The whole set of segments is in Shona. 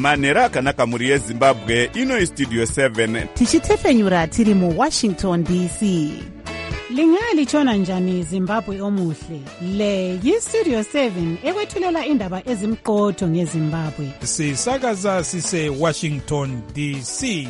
manhero akanaka mhuri yezimbabwe. Ino Studio 7 tichitefenyura tiri muWashington DC. Lingalitshona njani Zimbabwe omuhle? Le yiStudio 7 ekwethulela indaba ezimqotho ngeZimbabwe. Sisakaza sise Washington DC.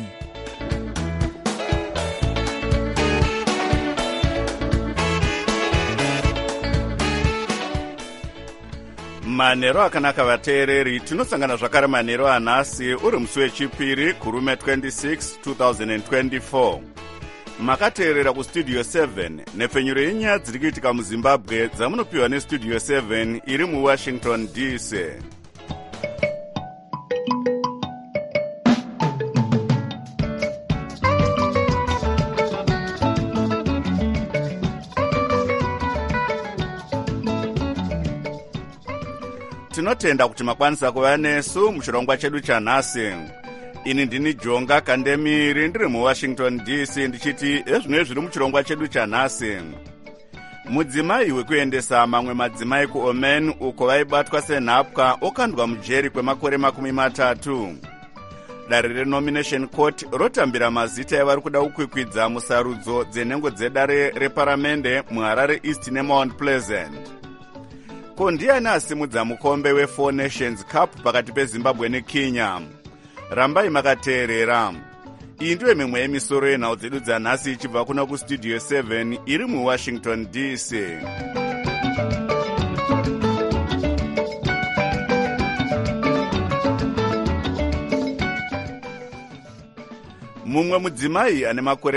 manhero akanaka vateereri. Tinosangana zvakare manhero anhasi uri musi wechipiri kurume 26 2024. Makateerera kuStudio 7 nepfenyuro yenyaya dziri kuitika muZimbabwe dzamunopiwa neStudio 7 iri muWashington DC. Tinotenda kuti makwanisa kuva nesu muchirongwa chedu chanhasi. Ini ndini Jonga Kandemiri ndiri muWashington DC ndichiti ezvino zviri muchirongwa chedu chanhasi. Mudzimai wekuendesa mamwe madzimai kuOman uko vaibatwa senhapwa okandwa mujeri kwemakore 30. Dare reNomination Court rotambira mazita evari kuda kukwikwidza musarudzo dzenhengo dzedare reparamende muHarare East neMount Pleasant. Ko ndiani asimudza mukombe we4 Nations Cup pakati peZimbabwe neKenya? Rambai makateerera. Iyi ndiyo mimwe yemisoro yenhau dzedu dzanhasi ichibva kuna kuStudio 7 iri muWashington DC. Mumwe mudzimai ane makore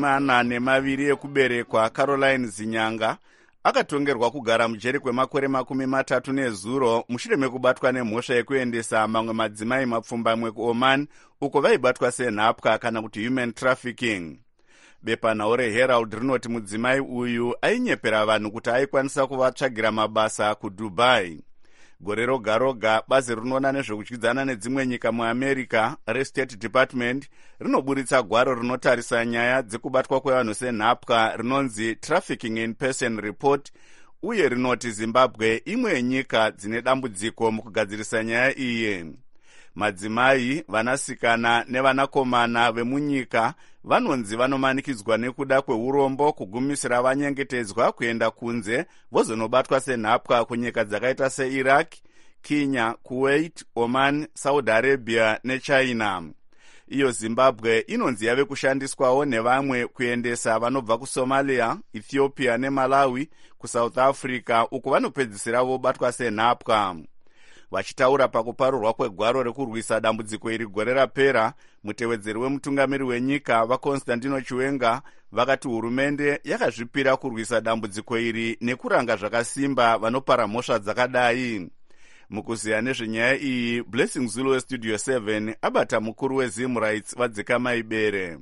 42 ekuberekwa, Caroline Zinyanga, akatongerwa kugara mujeri kwemakore 30 nezuro mushure mekubatwa nemhosva yekuendesa mamwe madzimai mapfumbamwe kuOman uko vaibatwa senhapwa kana kuti human trafficking. Bepanhau reHerald rinoti mudzimai uyu ainyepera vanhu kuti aikwanisa kuvatsvagira mabasa kuDubai. Gore roga roga bazi rinoona nezvekudyidzana nedzimwe nyika muAmerica reState Department rinoburitsa gwaro rinotarisa nyaya dzekubatwa kwevanhu senhapwa rinonzi Trafficking in Person Report, uye rinoti Zimbabwe imwe yenyika dzine dambudziko mukugadzirisa nyaya iyi. Madzimai, vanasikana nevanakomana vemunyika vanonzi vanomanikidzwa nekuda kweurombo kugumisira vanyengetedzwa kuenda kunze vozonobatwa senhapwa kunyika dzakaita seIraq, Kenya, Kuwait, Oman, Saudi Arabia neChina. Iyo Zimbabwe inonzi yave kushandiswawo nevamwe kuendesa vanobva kuSomalia, Ethiopia neMalawi kuSouth Africa uko vanopedzisira vobatwa senhapwa. Vachitaura pakuparurwa kwegwaro rekurwisa dambudziko iri gore rapera, mutevedzeri wemutungamiri wenyika vaConstantino Chiwenga vakati hurumende yakazvipira kurwisa dambudziko iri nekuranga zvakasimba vanopara mhosva dzakadai. Mukuziya nezvenyaya iyi, Blessing Zulu weStudio 7 abata mukuru weZim Rights vadzika maibere.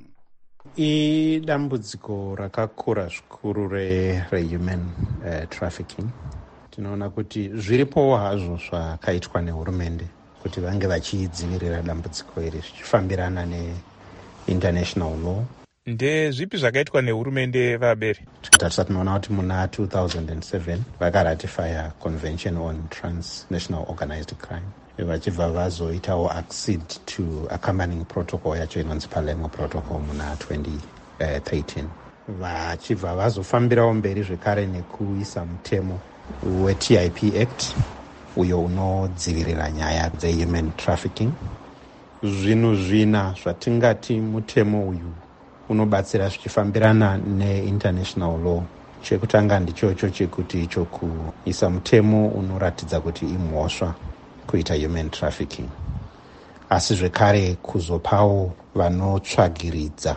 Dambudziko rakakura zvikuru rehuman trafficking. Tinoona kuti zviripo hazvo zvakaitwa nehurumende kuti vange vachidzivirira dambudziko iri zvichifambirana neInternational law. Ndezvipi zvakaitwa nehurumende vabere? Tikatisa tinoona kuti muna 2007 vakaratifya Convention on Transnational Organized Crime, vachibva vazoitawo accede to accompanying protocol yacho inonzi Palermo Protocol muna 2013, vachibva vazofambirawo mberi zvekare nekuisa mutemo weTIP Act uyo unodzivirira nyaya dzehuman trafficking. Zvinhu zvina zvatingati mutemo uyu unobatsira zvichifambirana neInternational law. Chekutanga ndichocho chekuti icho kuisa mutemo unoratidza kuti imhosva kuita human trafficking, asi zvekare kuzopawo vanotsvagiridza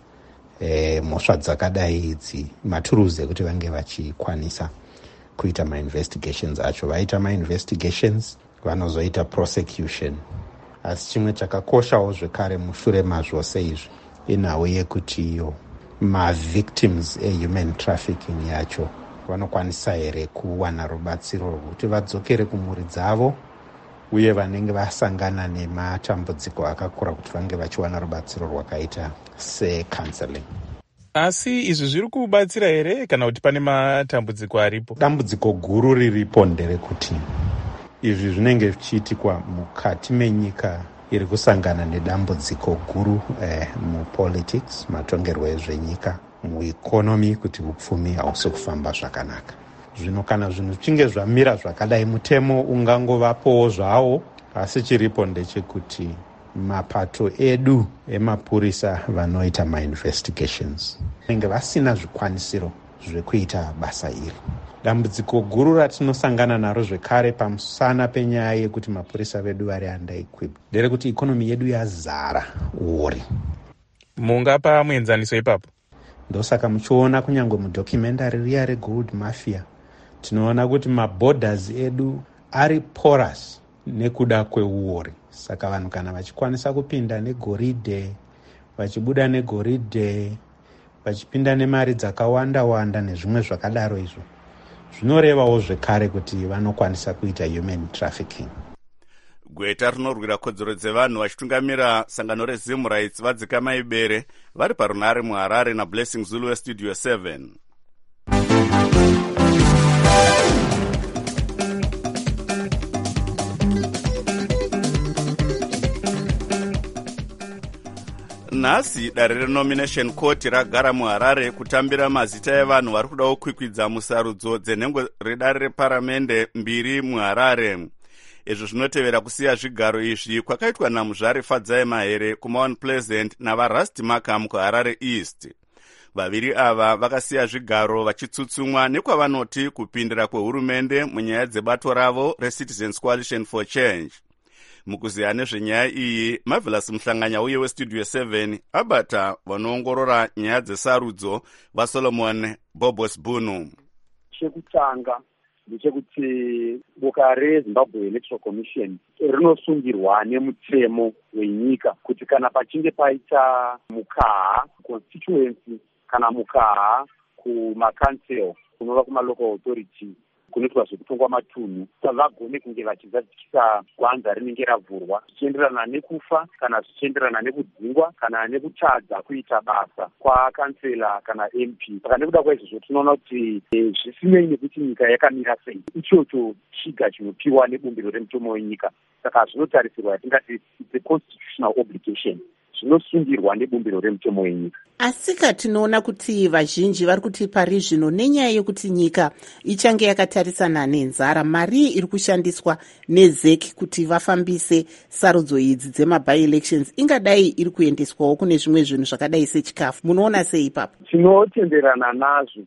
mhosva dzakadai idzi maturuzi ekuti vange vachikwanisa kuita ma-investigations acho. Vaita ma-investigations vanozoita prosecution. Asi chimwe chakakoshawo zvekare mushure mazvose izvi inhau yekuti iyo ma-victims human trafficking yacho vanokwanisa here kuwana rubatsiro rwokuti vadzokere kumhuri dzavo, uye vanenge vasangana nematambudziko akakura kuti vange vachiwana rubatsiro rwakaita secounseling. Asi izvi zviri kubatsira here kana kuti pane matambudziko aripo? Dambudziko guru riripo nderekuti izvi zvinenge zvichiitikwa mukati menyika iri kusangana nedambudziko guru mupolitics, matongerwo ezvenyika, mueconomy, kuti upfumi hausi kufamba zvakanaka. Zvino kana zvinhu zvichinge zvamira zvakadai, mutemo ungangovapowo zvawo, asi chiripo ndechekuti mapato edu emapurisa vanoita ma-investigations vanenge vasina zvikwanisiro zvekuita basa iri. Dambudziko guru ratinosangana naro zvekare pamusana penyaya yekuti mapurisa vedu vari under-equipped nderekuti ikonomi yedu yazara uori. Mungapa muenzaniso ipapo? Ndosaka muchiona kunyangwe mudocumentary riya regold mafia, tinoona kuti maborders edu ari porous nekuda kweuori. Saka vanhu kana vachikwanisa kupinda negoridhe, vachibuda negoridhe, vachipinda nemari dzakawanda-wanda nezvimwe zvakadaro izvo, zvinorevawo zvekare kuti vanokwanisa kuita human trafficking. Gweta rinorwira kodzero dzevanhu vachitungamira sangano reZim Rights vadzika maibere vari parunare muHarare naBlessing Zulu weStudio 7. Nhasi dare renomination court ragara muHarare kutambira mazita evanhu vari kuda kukwikwidza musarudzo dzenhengo redare reparamende 2 muHarare. Izvo zvinotevera kusiya zvigaro izvi kwakaitwa namuzvare Fadzai Mahere kuMount Pleasant navarasti Markham kuHarare East. Vaviri ava vakasiya zvigaro vachitsutsumwa nekwavanoti kupindira kwehurumende munyaya dzebato ravo reCitizens Coalition for Change. Mukuziya nezvenyaya iyi, Marvelous Mhlanganya uye weStudio 7 abata vanoongorora nyaya dzesarudzo vaSolomon Bobos Bunu. Chekutanga ndechekuti boka reZimbabwe Electoral Commission rinosungirwa nemutemo wenyika kuti kana pachinge paita mukaha constituency kana mukaha kumakansel kunova kumalocal authority kunoitwa zvekutongwa matunhu, vagone kunge vachizadzikisa gwanza rinenge ravhurwa zvichienderana nekufa kana zvichienderana nekudzingwa kana nekutadza kuita basa kwakansela kana MP. Saka nekuda kwaizvozvo tinoona kuti zvisinei nekuti nyika yakamira sei, ichocho chiga chinopiwa nebumbiro remutemo wenyika. Saka zvinotarisirwa yatingati it's a constitutional obligation, zvinosungirwa nebumbiro remutemo wenyika. Asika tinoona kuti vazhinji vari kuti pari zvino nenyaya yekuti nyika ichange yakatarisana nenzara, mari iri kushandiswa neZEC kuti vafambise sarudzo idzi dzema-by-elections ingadai iri kuendeswawo kune zvimwe zvinhu zvakadai sechikafu. Munoona sei ipapo? Tinotenderana nazvo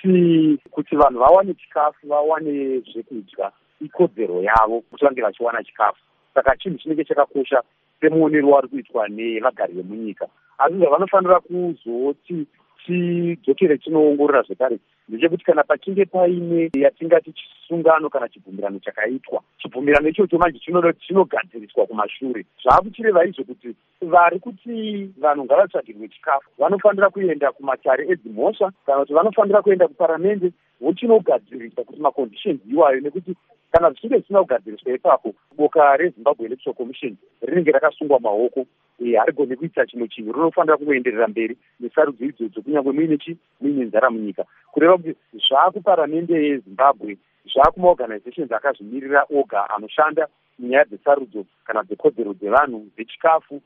nekuti vanhu vawane chikafu, vawane zvekudya, ikodzero yavo kuti vange vachiwana chikafu. Saka chinhu chinenge chakakosha semuonero wari kuitwa nevagari vemunyika. Asi zvavanofanira kuzoti chidzokere chinoongorora zvekare ndechekuti kana pachinge paine yatingati chisungano kana chibvumirano chakaitwa, chibvumirano ichocho manje chinogadziriswa kumashure. Zvaakuchireva izvo kuti vari kuti vanhu ngavatsvagirwe chikafu vanofanira kuenda kumatare edzimhosva kana kuti vanofanira kuenda kuparamende vochinogadzirisa kuti maconditions iwayo, nekuti kana zvichinge zvisina kugadziriswa ipapo boka reZimbabwe Electoral Commission rinenge rakasungwa maoko, harigoni kuita chimwe chinhu, rinofanira kuenderera mberi nesarudzo idzodzo kunyange muine nzara munyika. Kureva kuti zvaakuparamende yeZimbabwe, zvaakumaorganizations akazvimirira oga anoshanda munyaya dzesarudzo kana dzekodzero dzevanhu, dzechikafu,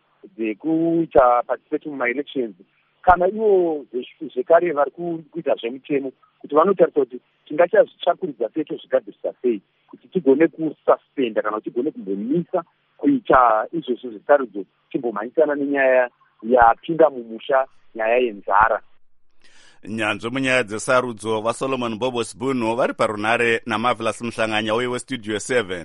dzekuita participate mumaelections, kana ivo zvekare vari kuita zvemutemo kuti vanotarisa kuti tingachazvitsvakuridza sei tozvigadzirisa sei kuti tigone kususpenda kana kuti tigone kumbomisa kuita izvozvo zvesarudzo timbomhanyisana nenyaya yapinda mumusha, nyaya yenzara. Nyanzvi munyaya dzesarudzo vaSolomon Bobos Bunu vari parunare naMarvelous Mhlanganya uye weStudio 7.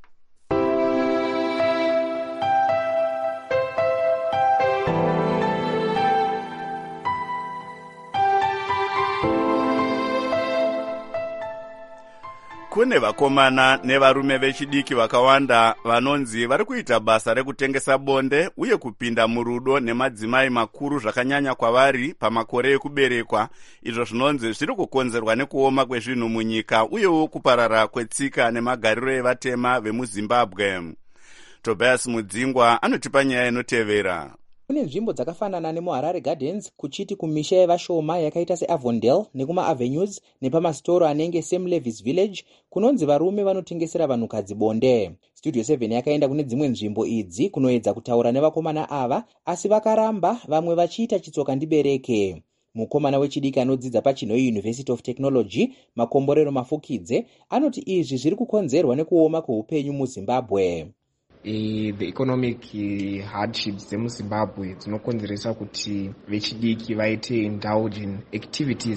Kune vakomana nevarume vechidiki vakawanda vanonzi vari kuita basa rekutengesa bonde uye kupinda murudo nemadzimai makuru zvakanyanya kwavari pamakore ekuberekwa, izvo zvinonzi zviri kukonzerwa nekuoma kwezvinhu munyika uyewo kuparara kwetsika nemagariro evatema vemuZimbabwe. Tobias Mudzingwa anotipa nyaya inotevera. Kune nzvimbo dzakafanana nemuHarare Gardens, kuchiti kumisha yevashoma yakaita seAvondale nekumaAvenues nepamasitoro anenge Sam Levis Village kunonzi varume vanotengesera vanhukadzi bonde. Studio 7 yakaenda kune dzimwe nzvimbo idzi kunoedza kutaura nevakomana ava, asi vakaramba, vamwe vachiita chitsoka ndibereke. Mukomana wechidiki anodzidza paChinhoyi University of Technology, Makomborero Mafukidze, anoti izvi zviri kukonzerwa nekuoma kweupenyu muZimbabwe. The economic hardships dzemuZimbabwe dzinokonzeresa kuti vechidiki vaite indulge in activities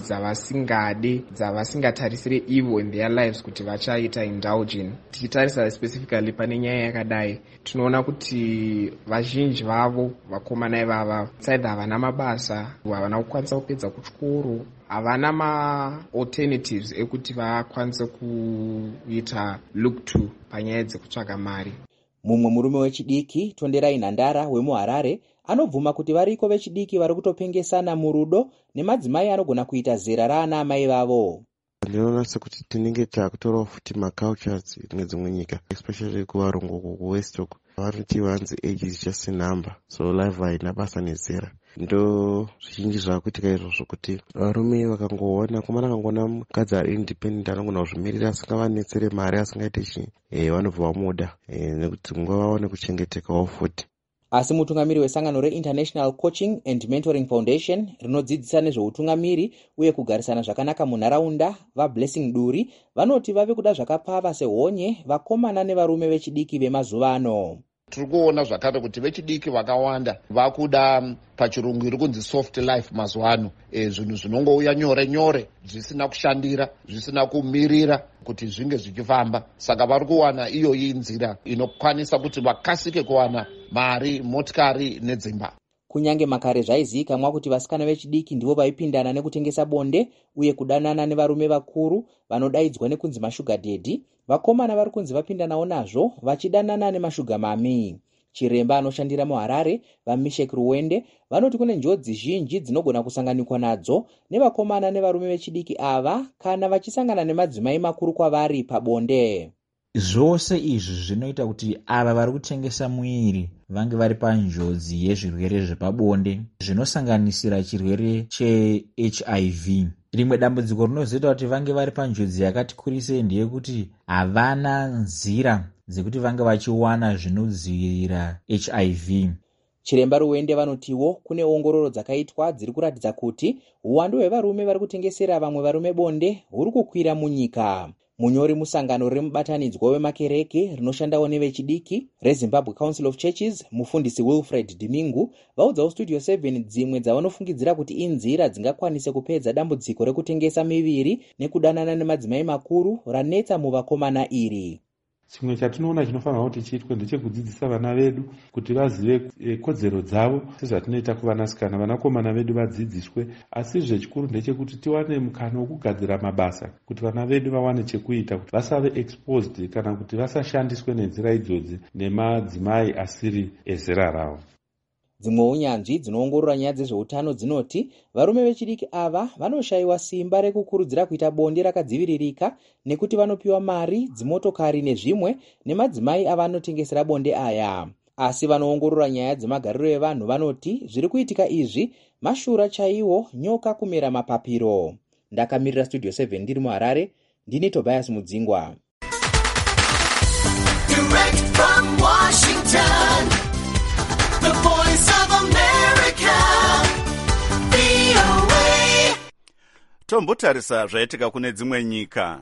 dzavasingatarisire ivo in their lives kuti vachaita indulge in. Tichitarisa specifically pane nyaya yakadai, tinoona kuti vazhinji vavo vakomana ivava saidha havana mabasa, havana kukwanisa kupedza kuchikoro, havana ma-alternatives ekuti vakwanise kuita look to panyaya dzekutsvaga mari. Mumwe murume wechidiki, Tonderai Nhandara wemuHarare, anobvuma kuti variko vechidiki vari kutopengesana murudo nemadzimai anogona kuita zera raana amai vavo. Ndinoona sekuti tinenge takutorawo futi macultures nedzimwe nyika, especially kuvarungu kuwest uku vanoti vanzi age is just a number, so life haina basa nezera. Ndo zvizhinji zvakuitika izvozvo kuti varume vakangoona komana akangoona mukadzi ari independent anogona kuzvimirira asingavanetsere mari asingaite chii, vanobva vamuda nekuti nguva vaone kuchengetekawo futi. Asi mutungamiri wesangano reInternational Coaching and Mentoring Foundation rinodzidzisa nezveutungamiri uye kugarisana zvakanaka munharaunda, vaBlessing Duri, vanoti vave kuda zvakapfava sehonye vakomana nevarume vechidiki vemazuva ano. Tiri kuona zvakare kuti vechidiki vakawanda vakuda pachirungu iri kunzi soft life mazuva ano, zvinhu zvinongouya nyore nyore, zvisina kushandira, zvisina kumirira kuti zvinge zvichifamba. Saka vari kuwana iyoyi nzira inokwanisa kuti vakasike kuwana mari, motikari nedzimba. Kunyange makare zvaizivikanwa kuti vasikana vechidiki ndivo vaipindana nekutengesa bonde uye kudanana nevarume vakuru vanodaidzwa nekunzi mashuga daddy, vakomana vari kunzi vapindanawo nazvo vachidanana nemashuga mami. Chiremba anoshandira muHarare, vaMishek Ruwende, vanoti kune njodzi zhinji dzinogona kusanganikwa nadzo nevakomana nevarume vechidiki ava kana vachisangana nemadzimai makuru kwavari pabonde. Zvose izvi zvinoita kuti ava vari kutengesa mwiri vange vari panjodzi yezvirwere zvepabonde zvinosanganisira chirwere cheHIV. Rimwe dambudziko rinozoita kuti vange vari panjodzi yakati kurisei ndeyekuti havana nzira dzekuti vange vachiwana zvinodzivirira HIV. Chiremba Ruwende vanotiwo kune ongororo dzakaitwa dziri kuratidza kuti uwandu hwevarume vari kutengesera vamwe varume bonde huri kukwira munyika. Munyori musangano remubatanidzwa wemakereke rinoshandawo nevechidiki reZimbabwe Council of Churches, mufundisi Wilfred Dimingu, vaudzawo Studio 7 dzimwe dzavanofungidzira kuti inzira dzingakwanise kupedza dambudziko rekutengesa miviri nekudanana nemadzimai makuru ranetsa muvakomana iri. Chimwe chatinoona chinofanira kuti chiitwe ndechekudzidzisa vana vedu kuti vazive kodzero dzavo sezvatinoita kuvanasikana. Vanakomana vedu vadzidziswe, asi zvechikuru ndechekuti tiwane mukana wokugadzira mabasa kuti vana vedu vawane chekuita, kuti vasave exposed kana kuti vasashandiswe nenzira idzodzi nemadzimai asiri ezera ravo. Dzimwe unyanzvi dzinoongorora nyaya dzezveutano dzinoti varume vechidiki ava vanoshayiwa simba rekukurudzira kuita bonde rakadziviririka nekuti vanopiwa mari, dzimotokari nezvimwe nemadzimai avanotengesera bonde aya. Asi vanoongorora nyaya dzemagariro evanhu vanoti zviri kuitika izvi mashura chaiwo, nyoka kumera mapapiro. Ndakamirira Studio 7 ndiri muHarare, ndini Tobias Mudzingwa. Direct from Washington, the Voice of America, VOA. Tombotarisa zvaitika kune dzimwe nyika.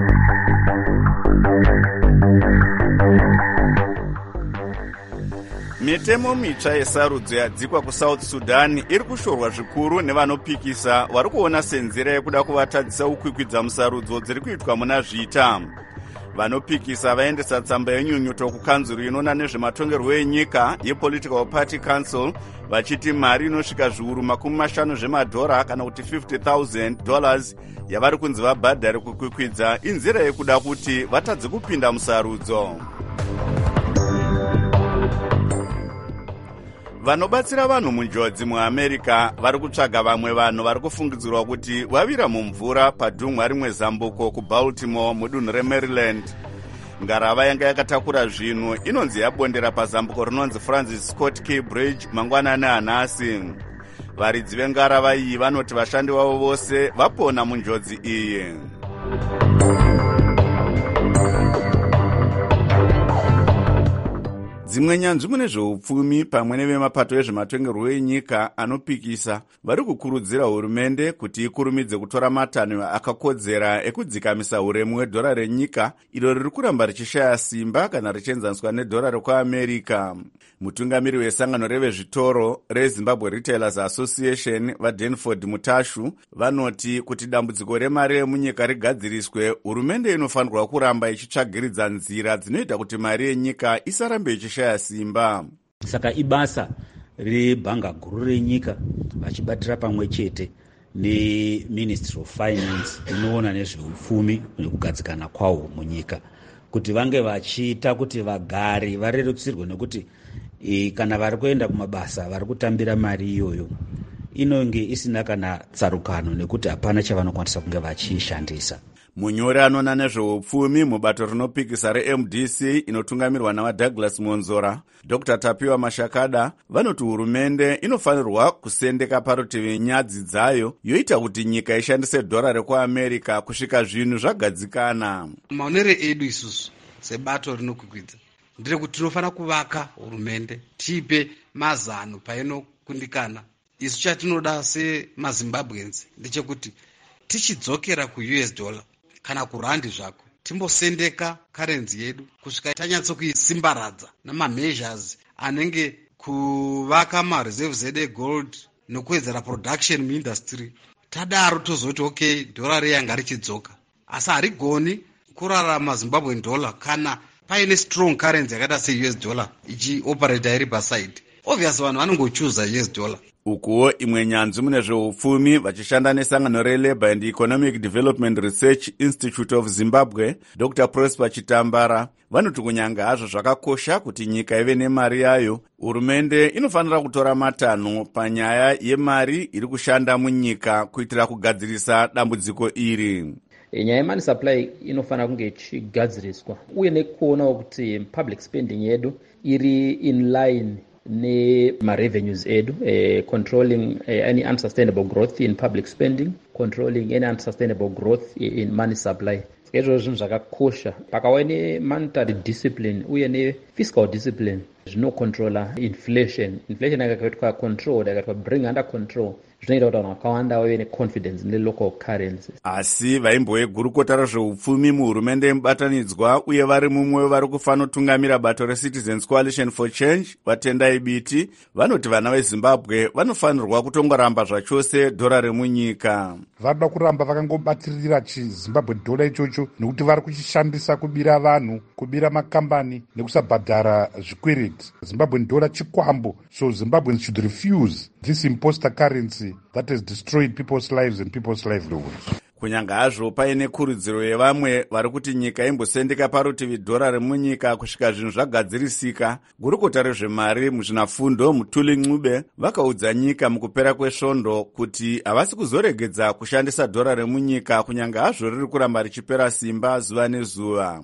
Mitemo mitsva yesarudzo yadzikwa kuSouth Sudan iri kushorwa zvikuru nevanopikisa vari kuona senzira yekuda kuvatadzisa kukwikwidza musarudzo dziri kuitwa muna zvita. Vanopikisa vaendesa tsamba yenyunyuto kukanzuru inoona nezvematongerwo enyika yePolitical Party Council vachiti mari inosvika zviuru $50 zvemadhora kana kuti $50,000 yavari kunzi vabhadhare kukwikwidza inzira yekuda kuti vatadze kupinda musarudzo. Vanobatsira vanhu munjodzi muAmerica vari kutsvaga vamwe vanhu vari kufungidzirwa kuti vavira mumvura padhumwa rimwe zambuko kuBaltimore mudunhu reMaryland. ngarava yanga yakatakura zvinhu inonzi yabondera pazambuko rinonzi Francis Scott Key Bridge mangwanani anhasi. Varidzi vengarava iyi vanoti vashandi vavo vose vapona munjodzi iyi. Dzimwe nyanzvi mune zveupfumi pamwe nevemapato ezvematongerwo enyika anopikisa vari kukurudzira hurumende kuti ikurumidze kutora matanho akakodzera ekudzikamisa uremu hwedhora renyika iro riri kuramba richishaya simba kana richienzaniswa nedhora rekuamerica. Mutungamiri wesangano revezvitoro reZimbabwe Retailers Association vaDanford Mutashu vanoti kuti dambudziko remari yemunyika rigadziriswe, hurumende inofanirwa kuramba ichitsvagiridza nzira dzinoita kuti mari yenyika isarambe ichishaya simba. Saka ibasa rebhanga guru renyika vachibatira pamwe chete neMinistry of Finance inoona nezveupfumi nekugadzikana kwawo munyika kuti vange vachiita kuti vagari varerutsirwe, nekuti kana vari kuenda kumabasa vari kutambira mari iyoyo inonge isina kana tsarukano nekuti hapana chavanokwanisa kunge vachiishandisa. Munyori anoona nezveupfumi mubato rinopikisa reMDC inotungamirwa navaDouglas Monzora, Dr. Tapiwa Mashakada vanoti hurumende inofanirwa kusendeka parutivi nyadzi dzayo yoita kuti nyika ishandise dhora rekuamerica kusvika zvinhu zvagadzikana. Maonere edu isusu sebato rinokwikwidza nderekuti tinofanira kuvaka hurumende tipe mazano painokundikana. Isu chatinoda semaZimbabweans ndechekuti tichidzokera kuUS dollar kana kurandi zvako timbosendeka karenzi yedu kusvika tanyatsokuisimbaradza namameasures anenge kuvaka mareserves edu egold nokuwedzera production muindustry. Tadaro tozoti okay, dhora reyanga richidzoka, asi harigoni kurarama Zimbabwean dollar kana paine strong currency yakaita seUS dollar ichioperata iri paside. Obviously vanhu vanongochuza US dollar. Ukuwo imwe nyanzvi mune zveupfumi vachishanda nesangano reLabour and Economic Development Research Institute of Zimbabwe, Dr. Prosper Chitambara vanoti kunyanga hazvo zvakakosha kuti nyika ive nemari yayo, hurumende inofanira kutora matanho panyaya yemari iri kushanda munyika kuitira kugadzirisa dambudziko iri. Nyaya yemani supply inofanira kunge ichigadziriswa uye nekuonawo kuti public spending yedu iri in line nema-revenues edu, controlling any unsustainable growth in public spending, controlling any unsustainable growth in money supply. Izvo zvinhu zvakakosha pakauya nemonetary discipline uye nefiscal discipline zvinocontrola inflation. Inflation yakaitwa control, yakaitwa bring under control, zvinoita kuti vanhu vakawanda vave neconfidence nelocal currencies. Asi vaimbo vegurukota rezveupfumi muhurumende yemubatanidzwa uye vari mumwe vari kufanotungamira bato reCitizens Coalition for Change vatendai biti vanoti vana veZimbabwe vanofanirwa kutongoramba zvachose dhora remunyika. Vanoda kuramba vakangobatirira chiZimbabwe dollar ichocho nekuti vari kuchishandisa kubira vanhu, kubira makambani nekusabhadhara zvikwiriti. Zimbabwean dollar chikwambo, so Zimbabweans should refuse this imposter currency that has destroyed people's lives and people's livelihoods. Kunyanga hazvo paine kurudziro yevamwe vari kuti nyika imbosendeka parutivi dhora remunyika kusvika zvinhu zvagadzirisika, gurukota rezvemari muzvinafundo Mutuli Ncube vakaudza nyika mukupera kwesvondo kuti havasi kuzoregedza kushandisa dhora remunyika kunyanga hazvo riri kuramba richipera simba zuva nezuva.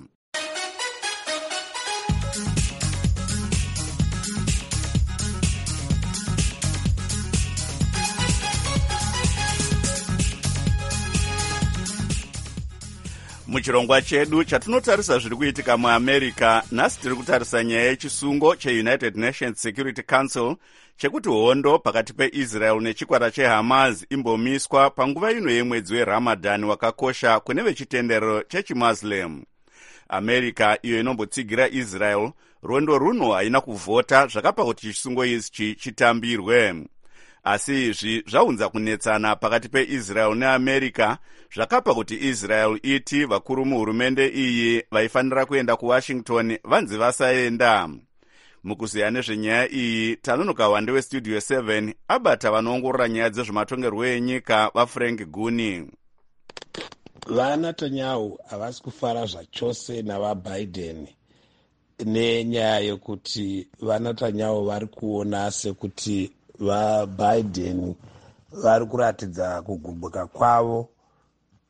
Muchirongwa chedu chatinotarisa zviri kuitika muAmerica, nhasi tiri kutarisa nyaya yechisungo cheUnited Nations Security Council chekuti hondo pakati peIsrael nechikwata cheHamas imbomiswa panguva ino yemwedzi weRamadhani wakakosha kune vechitendero chechiMuslim. America iyo inombotsigira Israel rwendo runo haina kuvhota zvakapa kuti chisungo ichi chitambirwe. Asi izvi zvaunza kunetsana pakati peIsrael neAmerica zvakapa kuti Israel iti vakuru muhurumende iyi vaifanira kuenda kuWashington vanzi vasaenda. Mukuziya nezvenyaya iyi tanonoka wande weStudio 7 abata vanoongorora nyaya dzezvematongerwo enyika vaFrank Guni. VaNetanyahu havasi kufara zvachose navaBiden nenyaya yokuti vaNetanyahu vari kuona sekuti vaBiden vari kuratidza kugumbuka kwavo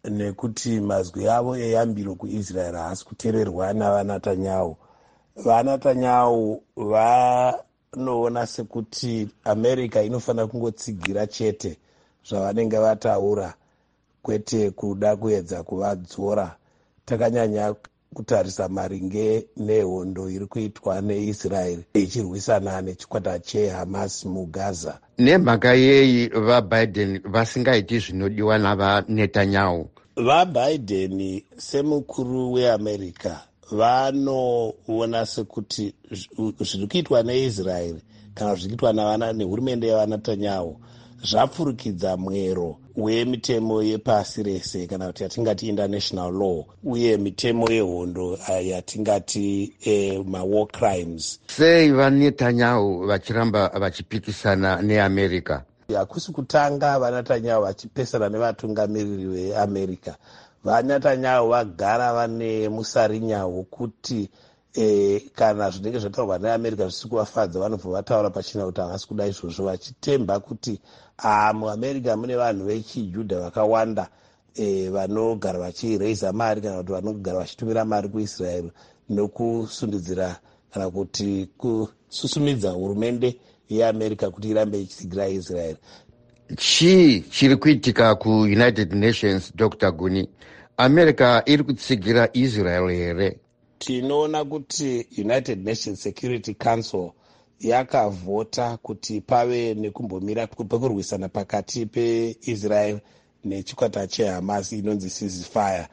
nekuti mazwi avo eyambiro kuisraeri haasi kuteererwa navanatanyahu. Vanatanyahu vanoona sekuti america inofanira kungotsigira chete zvavanenge vataura, kwete kuda kuedza kuvadzora. Takanyanya kutarisa maringe nehondo iri kuitwa neisraeri ichirwisana nechikwata chehamas mugaza. Nemhaka yei vaBiden vasingaiti zvinodiwa navaNetanyahu? VaBiden semukuru weamerica vanoona sekuti zviri kuitwa neisraeri kana zviri kuitwa nehurumende yavanatanyahu zvapfurikidza mwero wemitemo yepasi rese kana kuti yatingati international law uye mitemo yehondo yatingati mawar crimes. Sei vaNetanyahu vachiramba vachipikisana neamerica? Hakusi kutanga vaNetanyahu vachipesana nevatungamiriri veamerica. VaNetanyahu vagara vane musarinya wokuti kana zvinenge zvataurwa neamerica zvisi kuvafadza vanobva vataura pachina kuti havasi kuda izvozvo, vachitemba kuti muamerica mune vanhu vechijudha vakawanda vanogara vachireisa mari kana kuti vanogara vachitumira mari kuisraeri nokusundidzira kana kuti kususumidza hurumende yeamerica kuti irambe ichitsigira israeri. Chii chiri kuitika kuUnited Nations, Dr. Guni? America iri kutsigira Israel here? Tinoona kuti United Nations Security Council yakavhota kuti pave nekumbomira kwekurwisana pakati peIsrael nechikwata cheHamas inonzi ceasefire.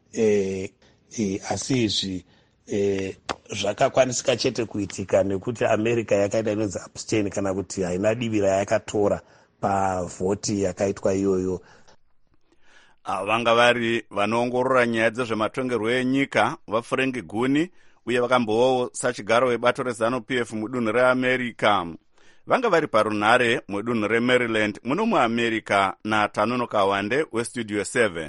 Asi izvi zvakakwanisika chete kuitika nekuti America yakaita inonzi abstain kana kuti haina divi rayakatora pavhoti yakaitwa iyoyo. Vanga vari vanoongorora nyaya dzezvematongerwo enyika vaFrank Guni uye vakambovawo sachigaro webato reZANU-PF mudunhu reamerica. Vanga vari parunhare mudunhu reMaryland muno muamerica naTanono Kawande weStudio 7.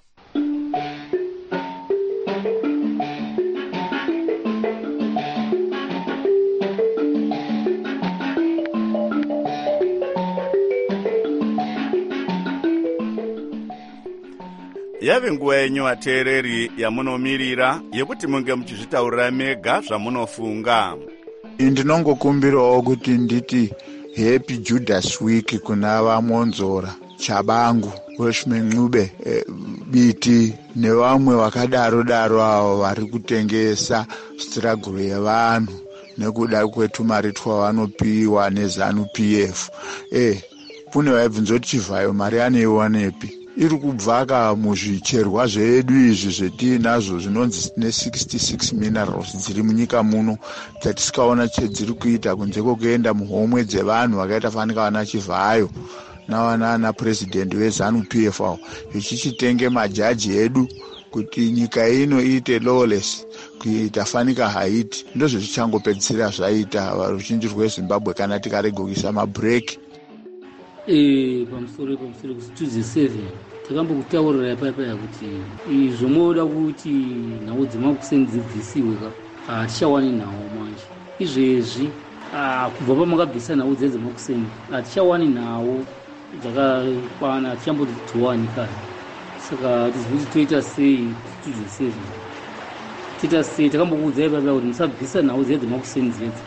Yave nguva yenyu vateereri yamunomirira yekuti munge muchizvitaurira mega zvamunofunga. Ndinongokumbirawo kuti nditi happy Judas week kuna vamonzora, Chabangu, Welshman Ncube, Biti nevamwe vakadaro avo vari kutengesa struggle yevanhu nekuda kwetumari twavanopiwa neZANU-PF. Kune vaibvunzoti Chivhayo mari anoiwanepi? Iri kubvaka muzvicherwa zvedu izvi zvetinazvo zvinonzi ne66 minerals dziri munyika muno dzatisikaona chedziri kuita kunze kwokuenda muhomwe dzevanhu vakaita fanika vana Chivhayo navana president weZANU-PF avo ichichitenge majaji edu kuti nyika ino iite lawless kuita fanika Haiti. Ndozvo zvichangopedzisira zvaita ruzhinji rweZimbabwe kana tikaregokisa mabreak. Pamusoro kuStudio 7 takambokutaurira paya kuti zvomoda kuti nhau dzemakuseni dzibvisiwe hatichawani nhau manje. Izvezvi kubva pamakabvisa nhau dzemakuseni hatichawani nhau dzakakwana, hatichambotowani kare. Saka tizivi kuti toita sei Studio 7. Toita sei, takambokuudzai paya kuti musabvisa nhau dzemakuseni dzedzi.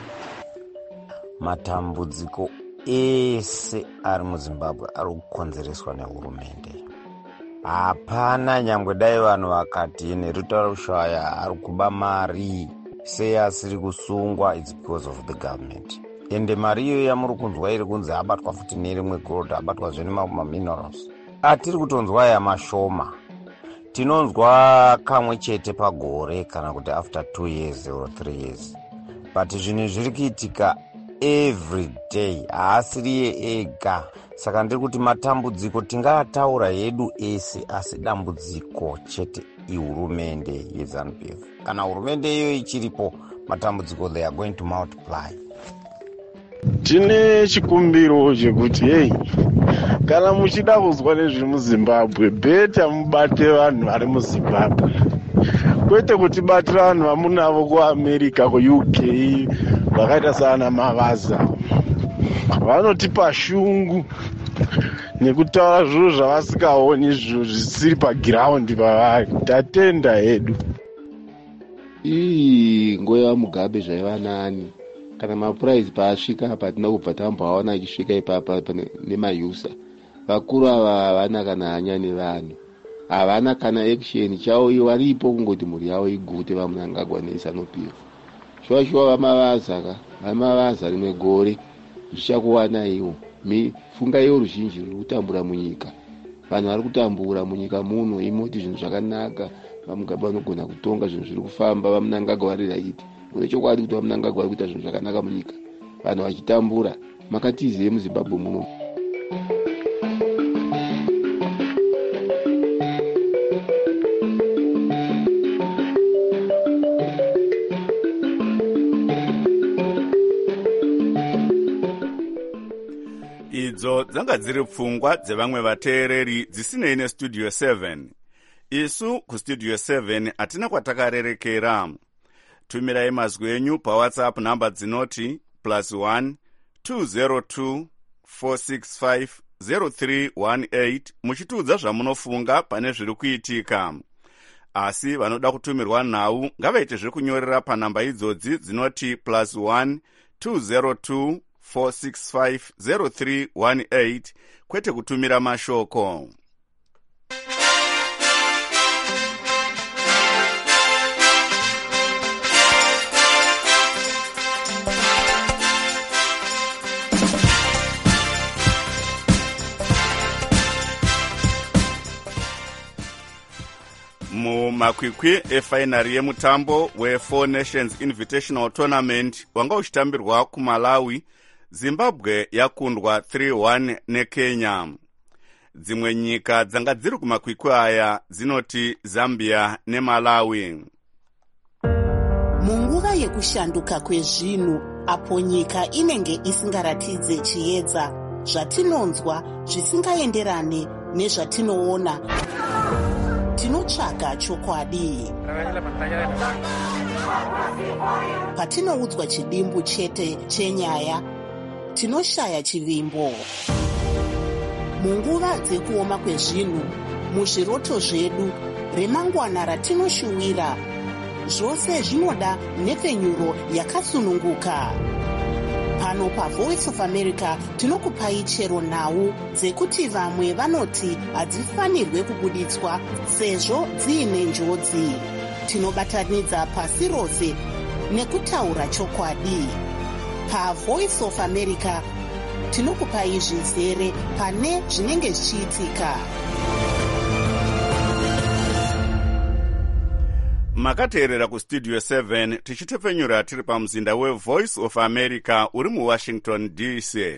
Matambudziko ese ari muZimbabwe ari kukonzereswa nehurumende. Hapana nyangwe dai vanhu vakati nerutauro rushaya ari kuba mari sei asiri kusungwa, it's because of the government. Ende mari iyo yamuri kunzwa iri kunzi abatwa futi nerimwe gold, abatwa zvene maminerals. Atiri kutonzwa yamashoma. Tinonzwa kamwe chete pagore kana kuti after 2 years or 3 years. But zvinhu zviri kuitika every day, haasiri ega. Saka ndiri kuti matambudziko tingataura yedu ese, asi dambudziko chete ihurumende yeZANU-PF. Kana hurumende iyo ichiripo, matambudziko they are going to multiply. Tine chikumbiro chekuti kana muchida kuzwa nezviri muZimbabwe, beta mubate vanhu vari muZimbabwe, kwete kuti batira vanhu vamunavo kuAmerica, kuUK vakaita sana Mavaza. Vanotipa shungu nekutaura zvinhu zvavasikaoni, zvinhu zvisiri pagiraundi pavari. Tatenda hedu. Ngoya Mugabe zvaiva nani kana mapuraizi paasvika apa hatina kubva tamboaona achisvika ipapa nemayusa. Vakuru ava havana kana hanya nevanhu, havana kana action. Chavo varipo kungoti mhuri yavo igute vaMnangagwa neZANU-PF. Shuwa vamavaza rimwe gore zvichakuwana iwo. Funga iwo ruzhinji ruri kutambura munyika, vanhu vari kutambura munyika muno. Imoti zvinhu zvakanaka, vaMugabe vanogona kutonga zvinhu zviri kufamba, vaMnangagwa vari raiti. Une chokwadi kuti vaMnangagwa vari kuita zvinhu zvakanaka munyika, vanhu vachitambura. Makatizei muZimbabwe muno? idzo dzanga dziri pfungwa dzevamwe vateereri dzisinei nestudio 7. Isu kustudio 7 hatina kwatakarerekera. Tumirai mazwi enyu pawhatsapp namba dzinoti +1 202 465 0318 muchitiudza zvamunofunga pane zviri kuitika. Asi vanoda kutumirwa nhau ngavaite zvekunyorera panhamba idzodzi dzinoti +1 202 465 0318 kwete kutumira mashoko. Mumakwikwi efainari yemutambo we4 Nations Invitational Tournament wanga uchitambirwa kuMalawi, Zimbabwe yakundwa 3-1 neKenya. Dzimwe nyika dzanga dziri kumakwikwi aya dzinoti Zambia neMalawi. Munguva yekushanduka kwezvinhu, apo nyika inenge isingaratidze chiedza, zvatinonzwa zvisingaenderane nezvatinoona, tinotsvaga chokwadi. Patinoudzwa chidimbu chete chenyaya, tinoshaya chivimbo. Munguva dzekuoma kwezvinhu, muzviroto zvedu, remangwana ratinoshuwira, zvose zvinoda nhepfenyuro yakasununguka. Pano paVoice of America tinokupai chero nhau dzekuti vamwe vanoti hadzifanirwe kubuditswa sezvo dziine njodzi. Tinobatanidza pasi rose nekutaura chokwadi. PaVoice of America tinokupai zvizere pane zvinenge zvichiitika. Makateerera kustudio 7 tichitepfenyura tiri pamuzinda weVoice of America uri muWashington DC.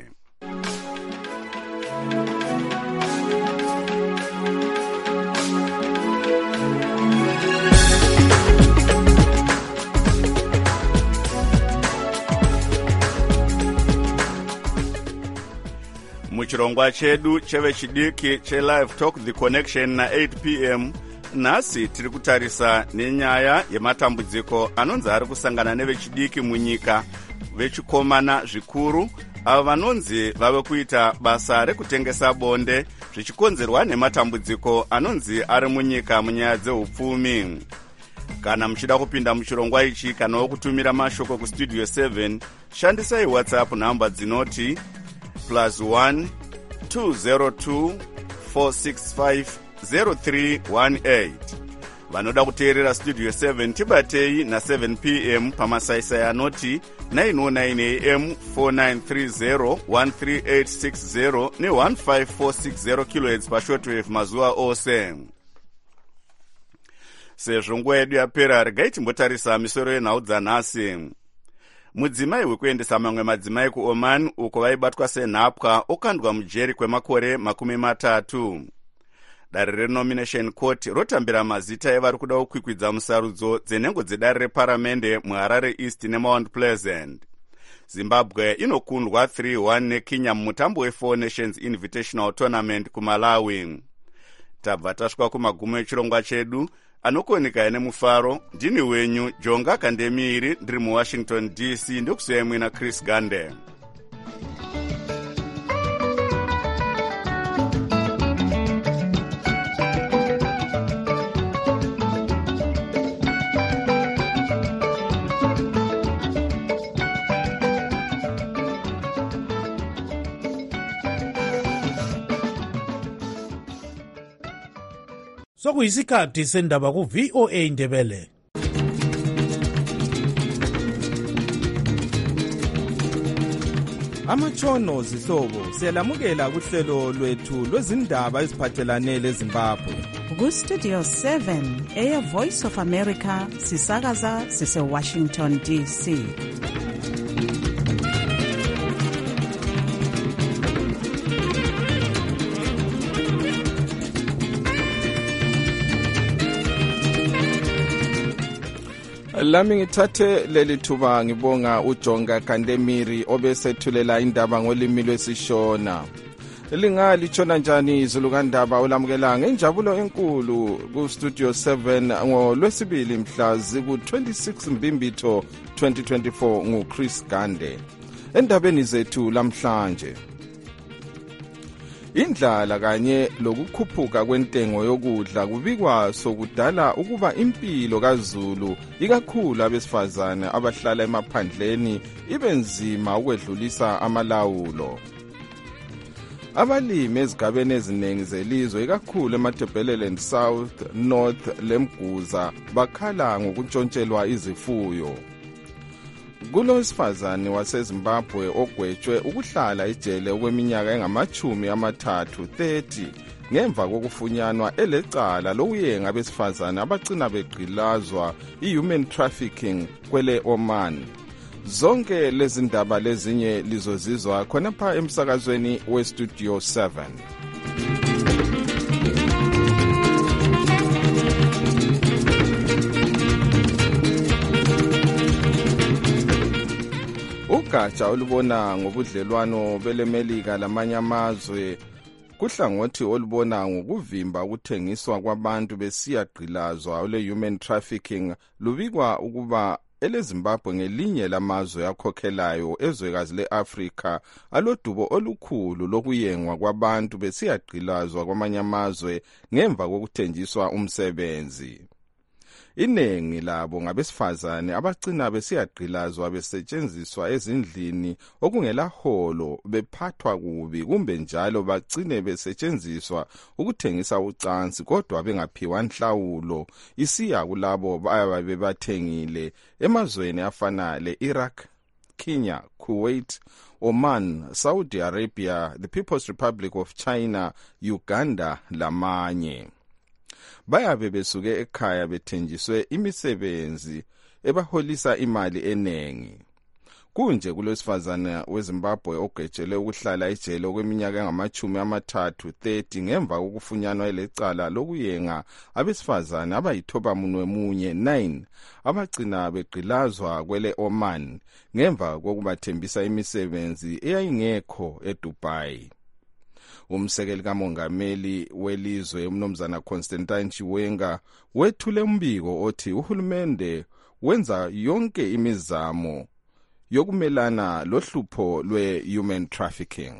Muchirongwa chedu chevechidiki cheLive Talk The Connection na 8 p.m. Nhasi tiri kutarisa nenyaya yematambudziko anonzi ari kusangana nevechidiki munyika, vechikomana zvikuru avo vanonzi vave kuita basa rekutengesa bonde, zvichikonzerwa nematambudziko anonzi ari munyika munyaya dzeupfumi. Kana muchida kupinda muchirongwa ichi kanawo kutumira mashoko kustudio 7, shandisai WhatsApp namba dzinoti +1 202 465 0318. Vanoda kuteerera studio 7 tibatei na7 p.m. pamasaisai anoti 909 am 4930 13860 ne15460 kHz pashortwave mazuva ose. Sezvo nguva yedu yapera, regai timbotarisa misoro yenhau dzanhasi. Mudzimai wekuendesa mamwe madzimai kuOman uko vaibatwa senhapwa okandwa mujeri kwemakore 30. Dare reNomination Court rotambira mazita evari kuda kukwikwidza musarudzo dzenhengo dzedare reparamende muHarare East neMount Pleasant. Zimbabwe inokundwa 3-1 neKenya mumutambo we4 Nations Invitational Tournament kuMalawi. Tabva tasvika kumagumo echirongwa chedu. Anokoneka nemufaro, ndini wenyu Jonga Kandemiri, ndiri muWashington DC, ndokusiyai mwina Chris Gande. sokuyisikhathi sendaba ku-VOA Indebele. Amatshono zihlobo siyalamukela kuhlelo lwethu lwezindaba eziphathelane leZimbabwe. Ku-Studio 7 Air Voice of America sisakaza sise-Washington DC. Lami ngithathe leli thuba ngibonga uJonga Kandemiri obesethulela indaba ngolimi lwesiShona. Lingalishona njani izulu kaNdaba olamukela ngenjabulo enkulu ku-Studio 7 ngoLwesibili mhla ziku-26 Mbimbitho 2024 nguChris Gande. Endabeni zethu lamhlanje, indlala kanye lokukhuphuka kwentengo yokudla kubikwa sokudala ukuba impilo kaZulu ikakhulu abesifazane abahlala emaphandleni ibe nzima ukwedlulisa amalawulo. Abalimi ezigabeni eziningi zelizwe ikakhulu eMatebeleland South, North leMguza bakhala ngokuntshontshelwa izifuyo. Kulowesifazane waseZimbabwe ogwetshwe ukuhlala ejele okweminyaka engama-30 ngemva kokufunyanwa elecala lokuyenga abesifazane abagcina begqilazwa i-human trafficking kwele Oman. Zonke lezi ndaba lezinye lizozizwa khonapha emsakazweni weStudio 7. Ugatsha olubona ngobudlelwano beleMelika lamanye amazwe kuhlangothi olubona ngokuvimba ukuthengiswa kwabantu besiyagqilazwa ole-human trafficking lubikwa ukuba eleZimbabwe ngelinye lamazwe akhokhelayo ezwekazi le-Afrika alodubo olukhulu lokuyengwa kwabantu besiyagqilazwa kwamanye amazwe ngemva kokuthenjiswa umsebenzi. Iningi labo ngabesifazane abagcina besiyagqilazwa besetshenziswa ezindlini okungelaholo, bephathwa kubi kumbe njalo bagcine besetshenziswa ukuthengisa ucansi kodwa bengaphiwa nhlawulo isiya kulabo ababe bathengile emazweni afana le-Iraq, Kenya, Kuwait, Oman, Saudi Arabia, the People's Republic of China, Uganda lamanye. Bayabe besuke ekhaya bethenjiswe imisebenzi ebaholisa imali enengi. Kunje kulowesifazane weZimbabwe ogwetshelwe ukuhlala ejele okweminyaka engama-30 ngemva kokufunyanwa elecala lokuyenga abesifazane abayithobamunwemunye 9 abagcina begqilazwa kwele Oman ngemva kokubathembisa imisebenzi eyayingekho eDubai. Umsekeli kamongameli welizwe umnumzana Constantine Chiwenga wethule umbiko othi uhulumende wenza yonke imizamo yokumelana lohlupho lwe-human trafficking.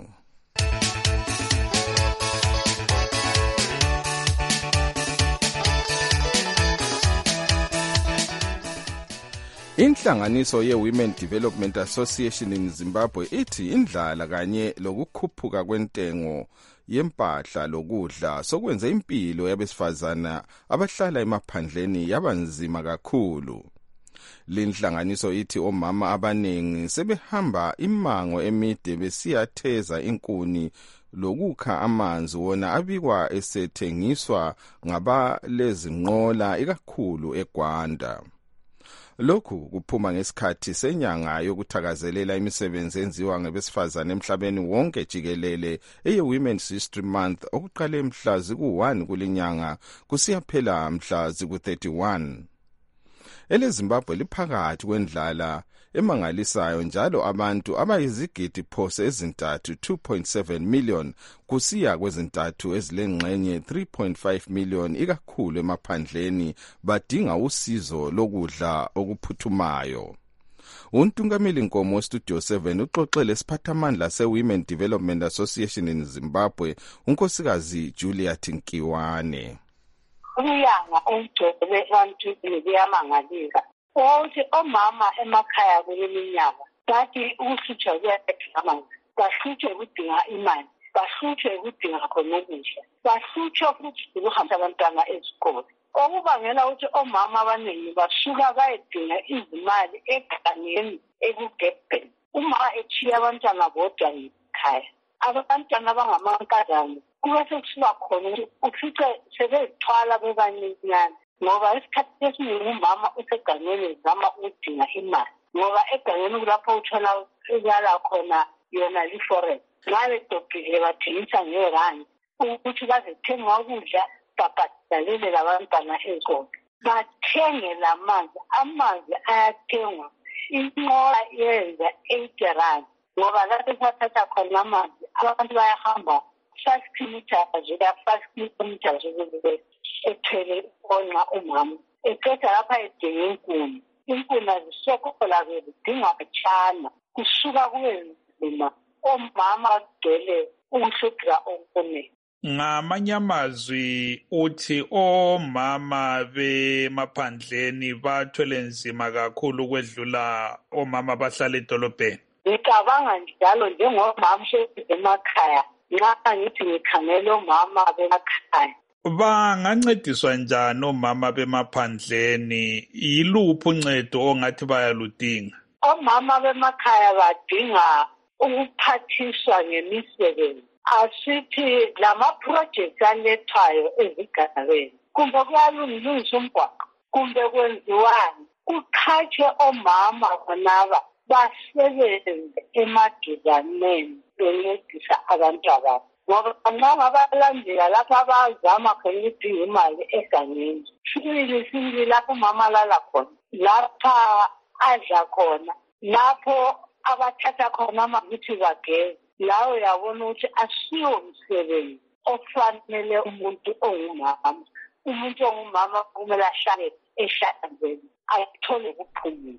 Inhlanganiso ye-Women Development Association in Zimbabwe ithi indlala kanye lokukhuphuka kwentengo yempahla lokudla sokwenza impilo yabesifazana abahlala emaphandleni yabanzima kakhulu. Linhlanganiso ithi omama abaningi sebehamba imango emide besiyatheza inkuni lokukha amanzi wona abikwa esethengiswa ngabalezinqola ikakhulu eGwanda. Lokhu kuphuma ngesikhathi senyanga yokuthakazelela imisebenzi enziwa ngabesifazane emhlabeni wonke jikelele eye-Women's History Month okuqale mhla ziku-1 kulinyanga kusiyaphela mhla ziku-31. EleZimbabwe liphakathi kwendlala emangalisayo njalo abantu abayizigidi phose ezintathu 2.7 million kusiya kwezintathu ezilengxenye 3.5 million ikakhulu emaphandleni badinga usizo lokudla okuphuthumayo. Untungameli Nkomo Studio 7 uxoxele isiphathamandla se-Women Development Association in Zimbabwe unkosikazi Juliet Nkiwane. Uyanga ongcwele ebantwini kuyamangalika ukuthi omama emakhaya kuleminyaka bathi ukuhlutshwa kuyadinga amanzi, bahlutshwe kudinga imali, bahlutshwe ukudinga khona ukudla, bahlutshwe futhi ukuhambisa abantwana ezikole. Okubangela ukuthi omama abaningi basuka bayedinga izimali egangeni ekugebheni. Uma echiya abantwana bodwa ekhaya, abantwana abangamankazana kube sekusuka khona ukuthi ufice sebezithwala bebancinyane, ngoba isikhathi esiningi umama usegangeni ezama ukudinga imali, ngoba egangeni kulapho uthola uyala khona yona li-forest. Ngabe dobhile bathengisa ngerandi ukuthi bazethenga ukudla babhadalele labantwana ezikole, bathenge lamanzi. Amanzi ayathengwa, inqola yenza 80 rand, ngoba lapho esathatha khona amanzi abantu bayahamba 5 kilometers ila 5 kilometers ukuze ethwele onqa umama. Eqeda lapha edinga inkuni, inkuni azisokola zidinga kutshana, kusuka kube nzima. Omama bagcwele ukuhlupheka okuningi. Ngamanye amazwi uthi omama bemaphandleni bathwele nzima kakhulu ukwedlula omama abahlala edolobheni. Ngicabanga njalo njengomama emakhaya, nxa ngithi ngikhangela omama bemakhaya. Bangancediswa njani omama bemaphandleni? Yiluphi uncedo ongathi bayaludinga? Omama bemakhaya badinga ukuphathiswa ngemisebenzi. Asithi lama-project alethwayo ezigabeni, kumbe kuyalungiswa umgwaqo, kumbe kwenziwani, kuqhatshwe omama bonaba basebenze emaduzaneni bencedisa abantu ababo. Ngoba nxa ngabalandela lapho abazama khona ukuthi imali egangeni, sibili lapho umama alala khona, lapha adla khona, lapho abathatha khona amavithi bageze, lawo uyabona ukuthi asiyo umsebenzi ofanele umuntu ongumama. Umuntu ongumama kumele ahlale ehlanzekile, athole ukuphumula.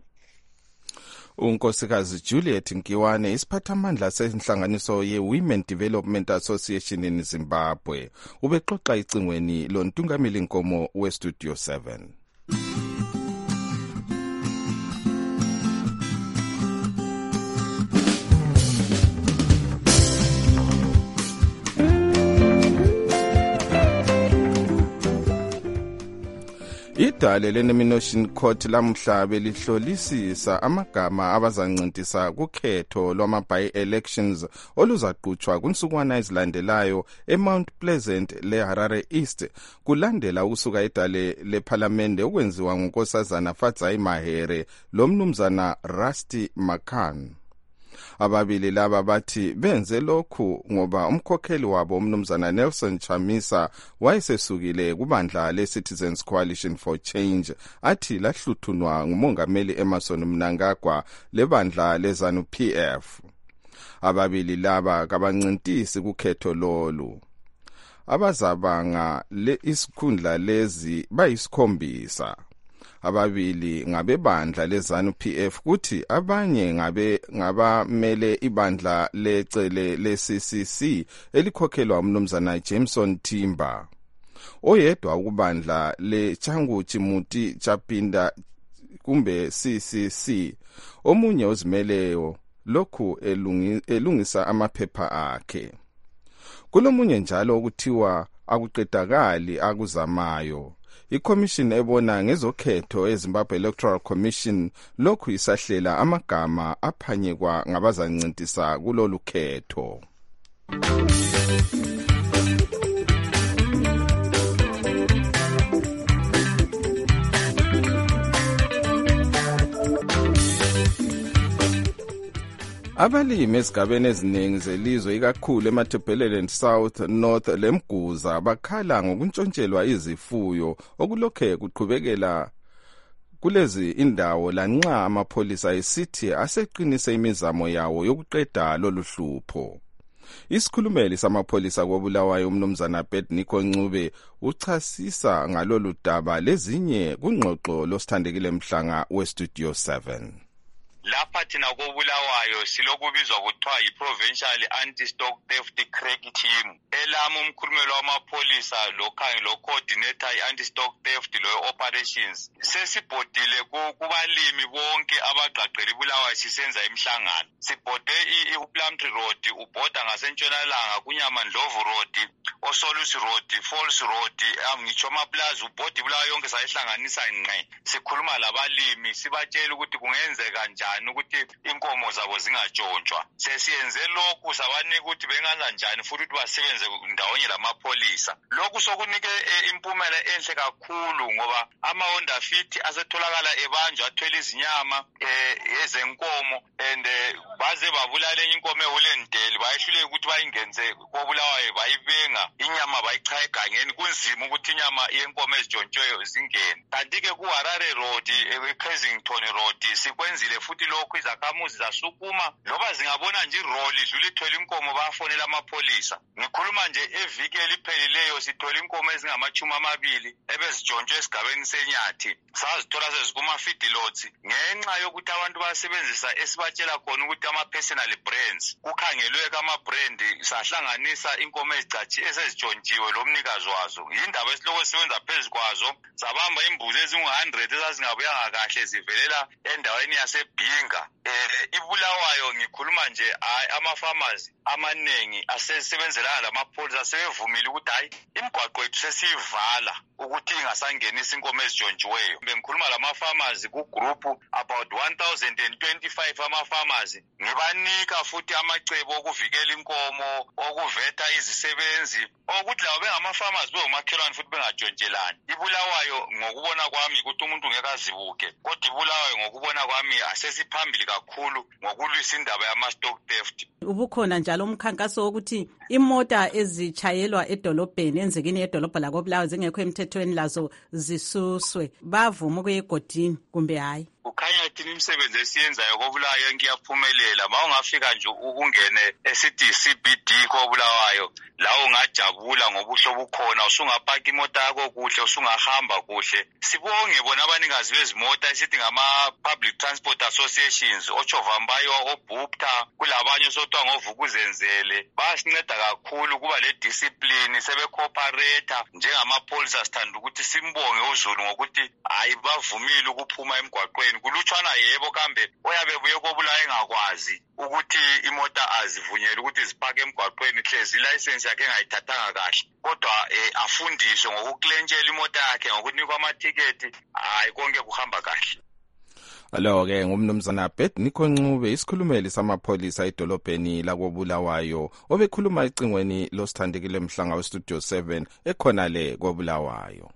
uNkosikazi Juliet Nkiwane isiphathamandla senhlanganiso ye-Women Development Association in Zimbabwe ubexoxa icingweni loNtungameli Nkomo weStudio 7. Idale le-Nomination Court lamhla belihlolisisa amagama abazancintisa kukhetho lwama-by-elections oluzaqhutshwa kunsukwana ezilandelayo eMount Pleasant leHarare East kulandela ukusuka idale lephalamende okwenziwa ngunkosazana Fadzai Mahere lomnumzana Rusty Makan. Ababili laba bathi benze lokhu ngoba umkhokheli wabo umnumzana Nelson Chamisa wayesesukile kubandla le-Citizens Coalition for Change athi lahluthunwa ngumongameli Emmerson Mnangagwa lebandla leZANU-PF. Ababili laba kabancintisi kukhetho lolu. Abazabanga isikhundla lezi bayisikhombisa. Ababili ngabebandla leZANU-PF kuthi abanye ngabamele ibandla lecele le-CCC elikhokhelwa umnumzana Jameson Timber. Oyedwa ukubandla leChanguchi Muti Chapinda kumbe CCC, omunye ozimeleyo lokhu elungisa amaphepha akhe. Kulomunye njalo okuthiwa akuqedakali akuzamayo. ICommission ebona ngezokhetho eZimbabwe Electoral Commission lokhu isahlela amagama aphanyekwa ngabazancintisa kulolu khetho. Abalimi ezigabeni eziningi zelizwe ikakhulu eMatabeleland South, North leMguza bakhala ngokuntshontshelwa izifuyo okulokhe kuqhubekela kulezi indawo lanxa amapholisa esithi aseqinise imizamo yawo yokuqeda lolu hlupho. Isikhulumeli samapholisa koBulawayo umnumzana Bedniko Ncube uchasisa ngalolu daba lezinye kungxoxo losithandekile Mhlanga weStudio 7. lapha thina koBulawayo silokubizwa kuthiwa yi-Provincial Anti-Stock Theft Crack Team. Elami umkhulumeli wamapolisa lo coordinator i-anti-stock theft lo-operations. Sesibhodile kubalimi bonke abagqagqela iBulawayo sisenza imihlangano. Sibhode uPlumtree Road, ubhoda ngasentshonalanga kuNyamandlovu Road, oSolus Road, Falls Road, ngitsho amaplaza ubhodi iBulawayo yonke sayihlanganisa ngqe. Sikhuluma labalimi sibatshela ukuthi kungenzeka njani ukuthi inkomo zabo zingatshontshwa. Sesiyenze lokhu sabanika ukuthi bengenza njani futhi ukuthi basebenze ndawonye lamapolisa. Lokhu sokunike impumela enhle kakhulu ngoba ama-Honda Fit asetholakala ebanjwa athwele izinyama ezenkomo and baze babulala enye inkomo eHollandale bayehluleka ukuthi bayingenze koBulawayo bayibenga inyama bayichaya egangeni. Kunzima ukuthi inyama yenkomo ezintshontshiweyo zingene. Kanti-ke kuHarare Road, eKensington Road sikwenzile futhi lokhu izakhamuzi zasukuma loba zingabona nje iroli idlula ithwele inkomo bayafonela amapolisa. Ngikhuluma nje eviki eliphelileyo sithola inkomo ezingama-20 ebezintshontshiwe esigabeni seNyathi. Sazithola sezikuma-feedlots ngenxa yokuthi abantu basebenzisa esibatshela khona ukuthi ama-personal brands. Kukhangelwe ama-brand sahlanganisa inkomo ezizintshontshiwe lomnikazi wazo. Yindaba esiloko sisebenza phezu kwazo. Sabamba imbuzi ezingu-100 ezazingabuyanga kahle zivelela endaweni yaseBhinga. iBulawayo ngikhuluma nje ama-farmers amaningi asesebenzelana lamapolisa sebevumile ukuthi hayi imigwaqo yethu sesiyivala ukuthi ingasangenisa inkomo ezintshontshiweyo. Bengikhuluma lama-farmers ku-group about 1025 ama-farmers. Ngibanika futhi amacebo okuvikela inkomo, okuveta izisebenzi, ukuthi labo bengama-farmers bewomakhelwane futhi bengatshontshelani. iBulawayo ngokubona kwami ukuthi umuntu ngeke azibuke, kodwa iBulawayo ngokubona kwami asesiphambili kakhulu ngokulwisa indaba yama-stock theft. Ubukhona njalo umkhankaso wokuthi imota ezitshayelwa edolobheni enzekini yedolobha lakoBulawayo zingekho emthethweni lazo zisuswe. Bavuma ukuya egodini kumbe hayi? Kukhanya thina imisebenzi esiyenzayo koBulawayo yonke iyaphumelela. Ma ungafika nje ungene esithi CBD koBulawayo la ungajabula ngobuhle obukhona, usungapaka imoto yakho kuhle, usungahamba kuhle. Sibonge bona abanikazi bezimota esithi ngama-Public Transport Associations, oChovambayo, oBupta, kulabanye sodwa ngoVukuzenzele. Bayasinceda kakhulu kuba le discipline, sebecooperator njengamapolisa. Sithanda ukuthi simbonge uZulu ngokuthi hayi bavumile ukuphuma emgwaqweni. Kulutshwana yebo kambe oyabe buye koBulawayo engakwazi ukuthi imota azivunyelwe ukuthi zipake emgwaqweni hlezi license yakhe engayithathanga kahle, kodwa afundiswe ngokuklentshela imota yakhe ngokunikwa amathiketi, hayi konke kuhamba kahle. Alo-ke ngumnumzana Bethnico Ncube, isikhulumeli samapholisa edolobheni lakoBulawayo, obekhuluma ecingweni losithandekile mhlanga weStudio 7 ekhona le koBulawayo.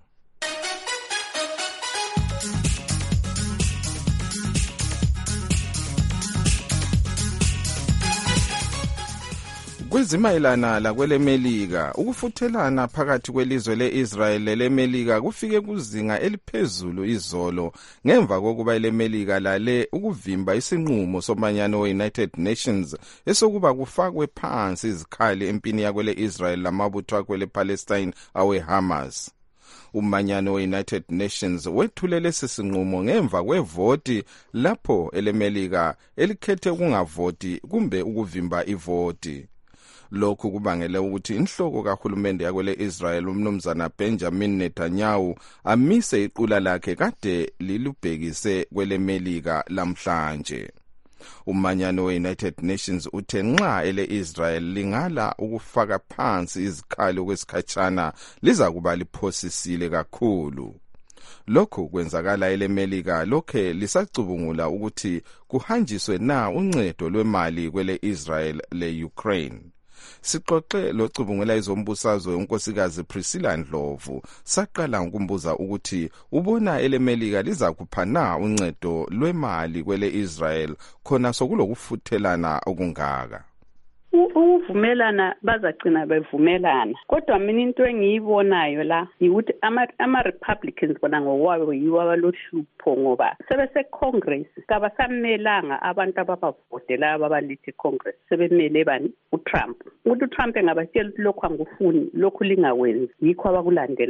Kwezimayelana lakwele Melika, ukufuthelana phakathi kwelizwe leIsrael lelemelika kufike kuzinga eliphezulu izolo ngemva kokuba lemelika lale ukuvimba isinqumo somanyano we-United Nations esokuba kufakwe phansi izikhali empini yakwele Israel lamabutho akwele Palestine awe-Hamas. Umanyano we-United Nations wethule lesi sinqumo ngemva kwevoti lapho elemelika elikhethe ukungavoti kumbe ukuvimba ivoti. Lokhu kubangele ukuthi inhloko kahulumende yakwele Israel umnumzana Benjamin Netanyahu amise iqula lakhe kade lilubhekise kwele Melika lamhlanje. Umanyano we-United Nations uthe nxa ele-Israel lingala ukufaka phansi izikhali okwesikhatshana liza kuba liphosisile kakhulu. Lokhu kwenzakala elemelika lokhe lisacubungula ukuthi kuhanjiswe na uncedo lwemali kwele Israel le-Ukraine. Sixoxe locubungula izombusazwe unkosikazi Priscilla Ndlovu saqala ukumbuza ukuthi ubona elemelika liza kuphana uncedo lwemali kwele Israel khona sokulokufuthelana okungaka. Ukuvumelana bazagcina bevumelana, kodwa mina into engiyibonayo la ukuthi ama-Republicans bona ngokwabo yiwo abalohlupho ngoba sebese-Congress kabasamelanga abantu ababavotela ababalithi Congress, sebemele bani uTrump. Ukuthi uTrump engabatshela ukuthi lokhu angufuni, lokhu lingakwenzi, yikho abakulandelayo.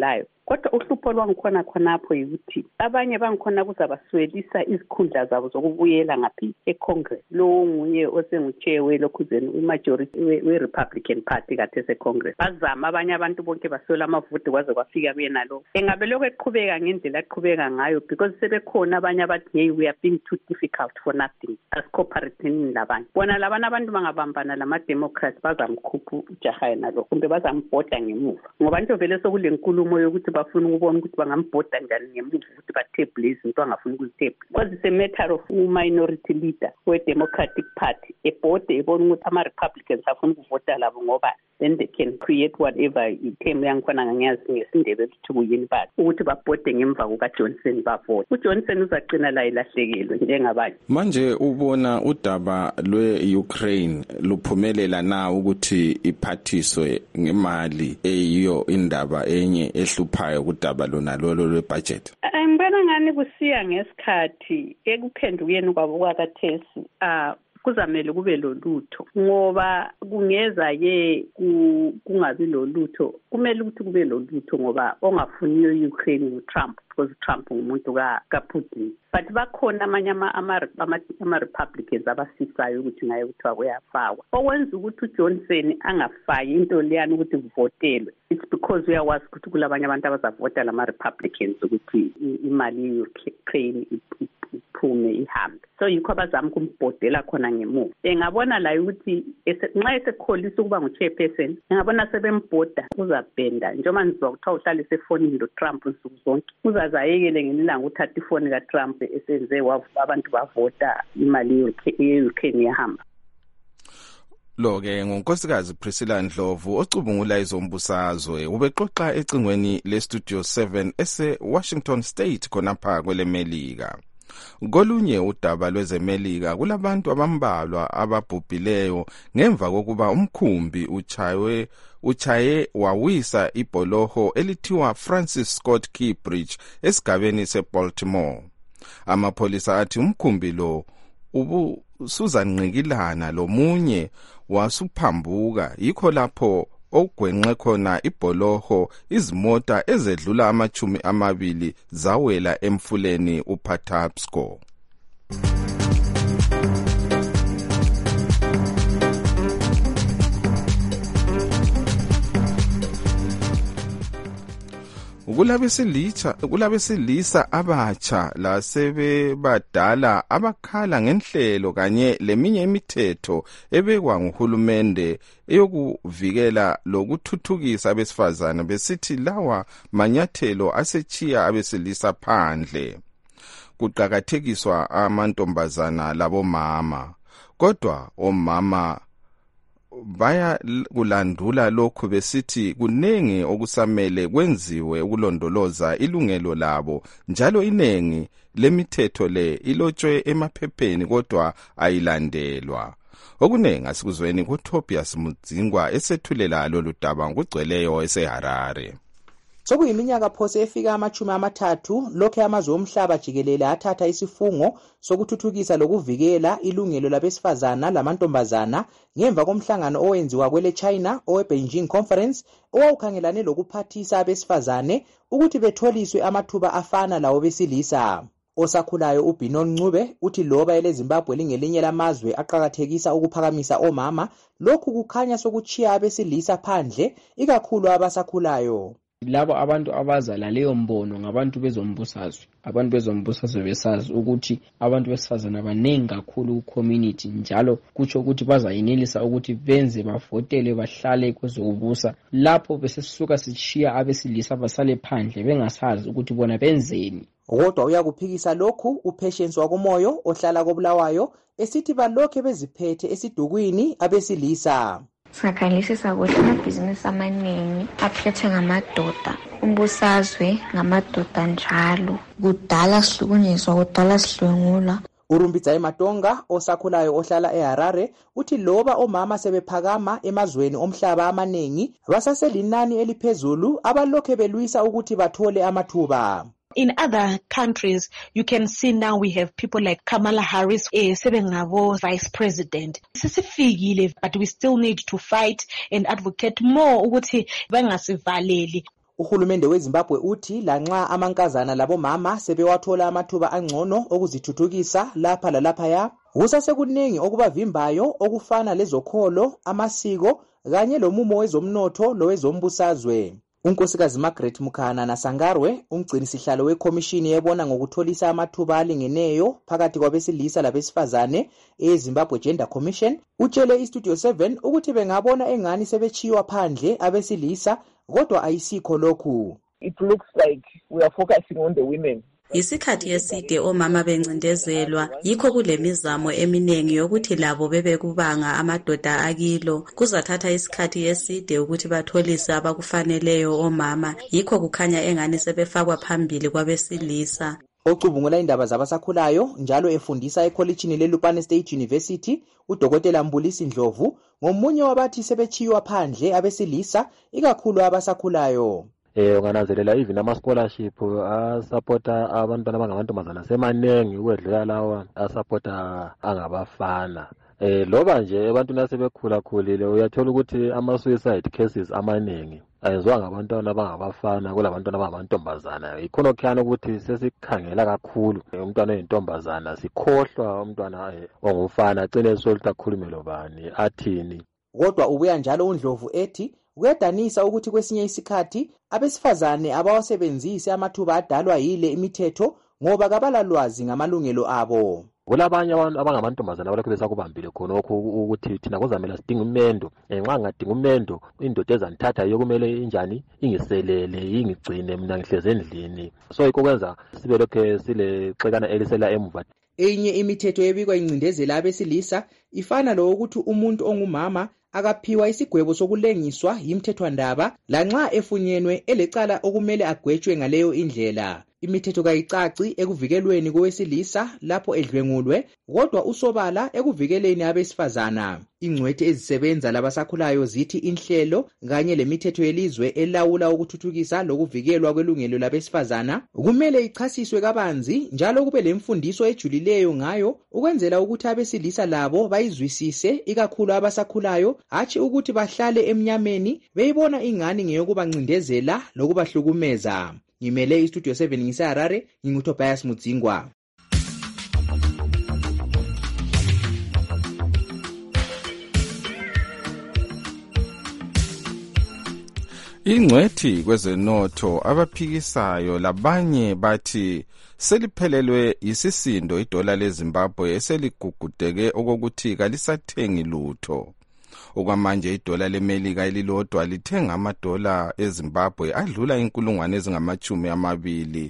kodwa uhlupho lwangikhona khonapho yikuthi abanye bangikhona kuzabaswelisa izikhundla zabo zokubuyela ngaphi eCongress. Lo nguye osenguchair welokhuzeni umajority we-Republican Party kathe seCongress. Bazama abanye abantu bonke baswela amavoti kwaze kwafika kuyena lo. Engabe lokho eqhubeka ngendlela eqhubeka ngayo because sebekhona abanye abathi hey we are being too difficult for nothing as cooperating labanye. Bona labana abantu bangabambana lama-Democrats bazamkhupha ujaha yena lo kumbe bazambhoda ngemuva. Ngoba nto vele sokule nkulumo yokuthi bafuna ukubona ukuthi bangambhoda njani ngemuva ukuthi bathebule izinto angafuni ukuzithebula. Because it's a matter of minority leader we-Democratic Party. Ebhode ebona ukuthi ama-Republicans afuna ukuvota labo ngoba then they can create whatever ithemu yangikhona ngangiyazi ngesindebe ukuthi kuyini bathi ukuthi babhode ngemva kukaJohnson bavote. uJohnson uzagcina la ilahlekelwe njengabanye. Manje ubona udaba lwe-Ukraine luphumelela na ukuthi iphathiswe ngemali eyiyo indaba enye ehluphayo kudaba lona lolo lwebudget? Ngibona ngani kusiya ngesikhathi ekuphendukeni kwabo kwakathesi kuzamele kube lolutho ngoba kungeza ke kungabi lolutho. Kumele ukuthi kube lolutho ngoba ongafuniyo Ukraine uTrump because Trump ngumuntu kaPutin. But bakhona amanye ama-Republicans abasisayo ukuthi naye kuthiwa kuyafakwa. Okwenza ukuthi uJohnson angafaki into leyani ukuthi kuvotelwe. It's because uyawazi ukuthi kulabanye abantu abazavota lama-Republicans ukuthi imali ye-Ukraine iphume ihambe. So yikho abazama ukumbhodela khona ngemuva. Ngabona la ukuthi nxa esekholisa ukuba ngu-chairperson ngabona sebembhoda uzabhenda njengoba nizwa kuthiwa uhlale efonini loTrump nsuku zonke. Uzazayekele ngelilanga uthatha ifoni kaTrump esenze abantu bavota imali ye-Ukraine yahamba. Lo-ke ngonkosikazi Priscilla Ndlovu ocubungula izombusazwe ubexoxa ecingweni le-Studio 7 ese-Washington State khonapha kwelemelika. Kolunye udaba lwezemelika kulabantu abambalwa ababhubhileyo ngemva kokuba umkhumbi uchaye wawisa ibholoho elithiwa Francis Scott Key Bridge esigabeni seBaltimore. Amapholisa athi umkhumbi lo ubusuzanqikilana lomunye wasuphambuka yikho lapho ogwenxe khona ibholoho izimota ezedlula 20 zawela emfuleni uPatapsco. Kulabesilisa abatsha lasebebadala abakhala ngenhlelo kanye leminye imithetho ebekwa nguhulumende eyokuvikela lokuthuthukisa abesifazana besithi lawa manyathelo asechiya abesilisa phandle. Kuqakathekiswa amantombazana labomama. Kodwa omama baya kulandula lokhu besithi kunengi okusamele kwenziwe ukulondoloza ilungelo labo njalo inengi lemithetho le ilotshwe emaphepheni kodwa ayilandelwa. Okunengi asikuzweni kuTobias Mudzingwa esethulela lolu daba ngugcweleyo eseHarare. Sokuyiminyaka phose efika 30 lokho amazwe omhlaba jikelele athatha isifungo sokuthuthukisa lokuvikela ilungelo labesifazana lamantombazana ngemva komhlangano owenziwa kwele China oweBeijing Conference owawukhangelane lokuphathisa abesifazane ukuthi betholiswe amathuba afana lawo besilisa. Osakhulayo uBinon Ncube uthi loba eleZimbabwe lingelinye lamazwe aqhakathekisa ukuphakamisa omama lokhu kukhanya sokuchiya abesilisa phandle ikakhulu abasakhulayo. Labo abantu abazala leyo mbono ngabantu bezombusazwe. Abantu bezombusazwe besazi ukuthi abantu besifazana abanengi kakhulu ku-community njalo kutsho ukuthi bazayinelisa ukuthi benze bavotele bahlale kwezokubusa. Lapho besisuka sichiya abesilisa basale phandle bengasazi ukuthi bona benzeni. Kodwa uyakuphikisa lokhu uPatience wakomoyo ohlala koBulawayo esithi balokhe beziphethe esidukwini abesilisa. Singakhangelisisa ukuthi amabhizinisi amaningi aphethe ngamadoda. Umbusazwe ngamadoda njalo. Kudala sihlukunyezwa, kudala sihlwengula. Urumbidzayi Matonga osakhulayo ohlala eHarare uthi loba omama sebephakama emazweni omhlaba amaningi basaselinani eliphezulu abalokhe belwisa ukuthi bathole amathuba. In other countries, you can see now we have people like Kamala Harris, sebengabo vice president. Sesifikile, but we still need to fight and advocate more ukuthi bangasivaleli. Uhulumende weZimbabwe uthi lanxa amankazana labomama sebewathola amathuba angcono okuzithuthukisa lapha lalaphaya, kusasekuningi okubavimbayo okufana lezokholo, amasiko kanye lomumo wezomnotho lowezombusazwe. Unkosikazi Margaret Mukhana Nasangarwe, umgcini sihlalo wekhomishini ebona ngokutholisa amathuba alingeneyo phakathi kwabesilisa labesifazane eZimbabwe Gender Commission, utshele iStudio 7 ukuthi bengabona engani sebechiywa phandle abesilisa, kodwa ayisikho lokhu. It looks like we are focusing on the women. Isikhathi eside omama bencindezelwa, yikho kulemizamo eminengi yokuthi labo bebekubanga amadoda akilo. Kuzathatha isikhathi eside ukuthi batholise abakufaneleyo omama, yikho kukhanya engani sebefakwa phambili kwabesilisa. Ocubungula indaba zabasakhulayo njalo efundisa ekholejini leLupane State University, uDokotela Mbulisi Ndlovu ngomunye wabathi sebechiywa phandle abesilisa ikakhulu abasakhulayo. Ungananzelela even ama-scholarship asupporta abantwana abangamantombazana semanengi ukwedlula lawa asupporta angabafana. Loba nje ebantwini asebekhulakhulile uyathola ukuthi ama-suicide cases amanengi ayenziwa ngabantwana abangabafana kulabantwana abangamantombazana. Ikhona kukhanya ukuthi sesikhangela kakhulu umntwana oyintombazana, sikhohlwa umntwana ongumfana agcine esolutha akhulume lobani athini. Kodwa ubuya njalo uNdlovu ethi kuyadanisa ukuthi kwesinye isikhathi abesifazane abawasebenzisi amathuba adalwa yile imithetho ngoba kabalalwazi ngamalungelo abo. Kulabanye abantu abangamantombazana abalokhu besakubambile khonokho ukuthi thina kuzamela sidinga umendo. Nxa ngadinga umendo, indoda ezanithatha yokumele injani ingiselele ingigcine mina ngihleze endlini. So yikho kwenza sibe lokho sile xekana elisela emuva. Enye imithetho ebikwa incindezela abesilisa ifana lo ukuthi umuntu ongumama akaphiwa isigwebo sokulengiswa yimthethwandaba lanxa efunyenwe elecala okumele agwetshwe ngaleyo indlela. Imithetho kayicaci ekuvikelweni kowesilisa lapho edlwengulwe, kodwa usobala ekuvikeleni abesifazana. Ingcwethi ezisebenza labasakhulayo zithi inhlelo kanye lemithetho yelizwe elawula ukuthuthukisa lokuvikelwa kwelungelo labesifazana kumele ichasiswe kabanzi njalo kube lemfundiso ejulileyo ngayo ukwenzela ukuthi abesilisa labo bayizwisise ikakhulu abasakhulayo, hatshi ukuthi bahlale emnyameni beyibona ingani ngeyokubancindezela lokubahlukumeza. Ngimele iStudio 7 ngiseHarare, nginguTobias Mudzingwa. Ingcwethi kwezenotho abaphikisayo labanye bathi seliphelelwe isisindo idola leZimbabwe eseligugudeke okokuthi kalisathengi lutho. Okwamanje idola leMelika elilodwa lithenga amadola eZimbabwe adlula inkulungwane ezingama-20,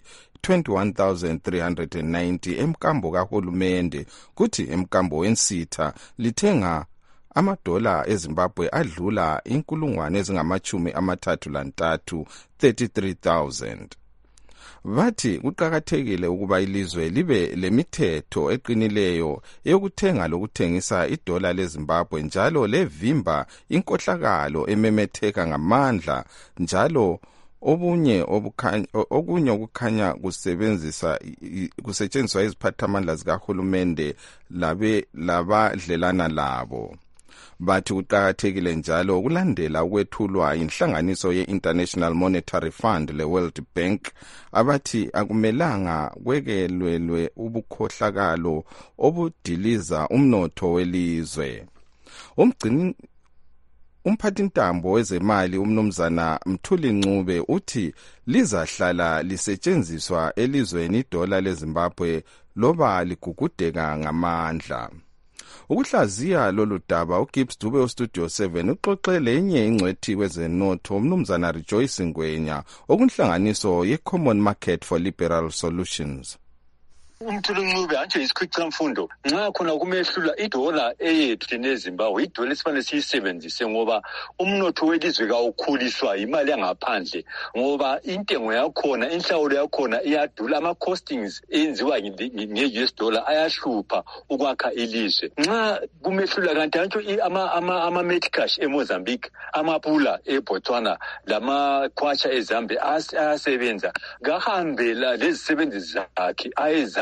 21,390 emkambo kahulumende, kuthi emkambo wensitha lithenga amadola eZimbabwe adlula inkulungwane ezingama-33, 33,000. Bathi kuqakathekile ukuba ilizwe libe lemithetho eqinileyo eyokuthenga lokuthengisa idola leZimbabwe njalo levimba inkohlakalo ememetheka ngamandla njalo okunye okukhanya kusetshenziswa iziphathamandla zikahulumende labadlelana labo. Bathi kuqakathekile njalo ukulandela ukwethulwa inhlanganiso ye-International Monetary Fund le-World Bank abathi akumelanga kwekelelwe ubukhohlakalo obudiliza umnotho welizwe. Umphathintambo wezemali umnumzana Mthuli Ncube uthi lizahlala lisetshenziswa elizweni idola leZimbabwe loba ligugudeka ngamandla. Ukuhlaziya lolu daba uGibbs Dube uStudio 7 uxoxe lenye ingcwethi kwezenotho umnumzana Rejoice Ngwenya okunhlanganiso ye-Common Market for Liberal Solutions. Umthuli Ncube anje isikhwicamfundo nxa khona kumehlula idola eyethu neZimbabwe idola esifanele siyisebenzise ngoba umnotho welizwe kawukhuliswa imali yangaphandle ngoba intengo yakhona inhlawulo yakhona iyadula ama-costings enziwa nge-US dollar ayahlupha ukwakha ilizwe. Nxa kumehlula kanti antsho ama-Metcash eMozambique, amapula eBotswana lama-kwacha eZambia ayasebenza kahambela lezisebenzi zakhe ayezambia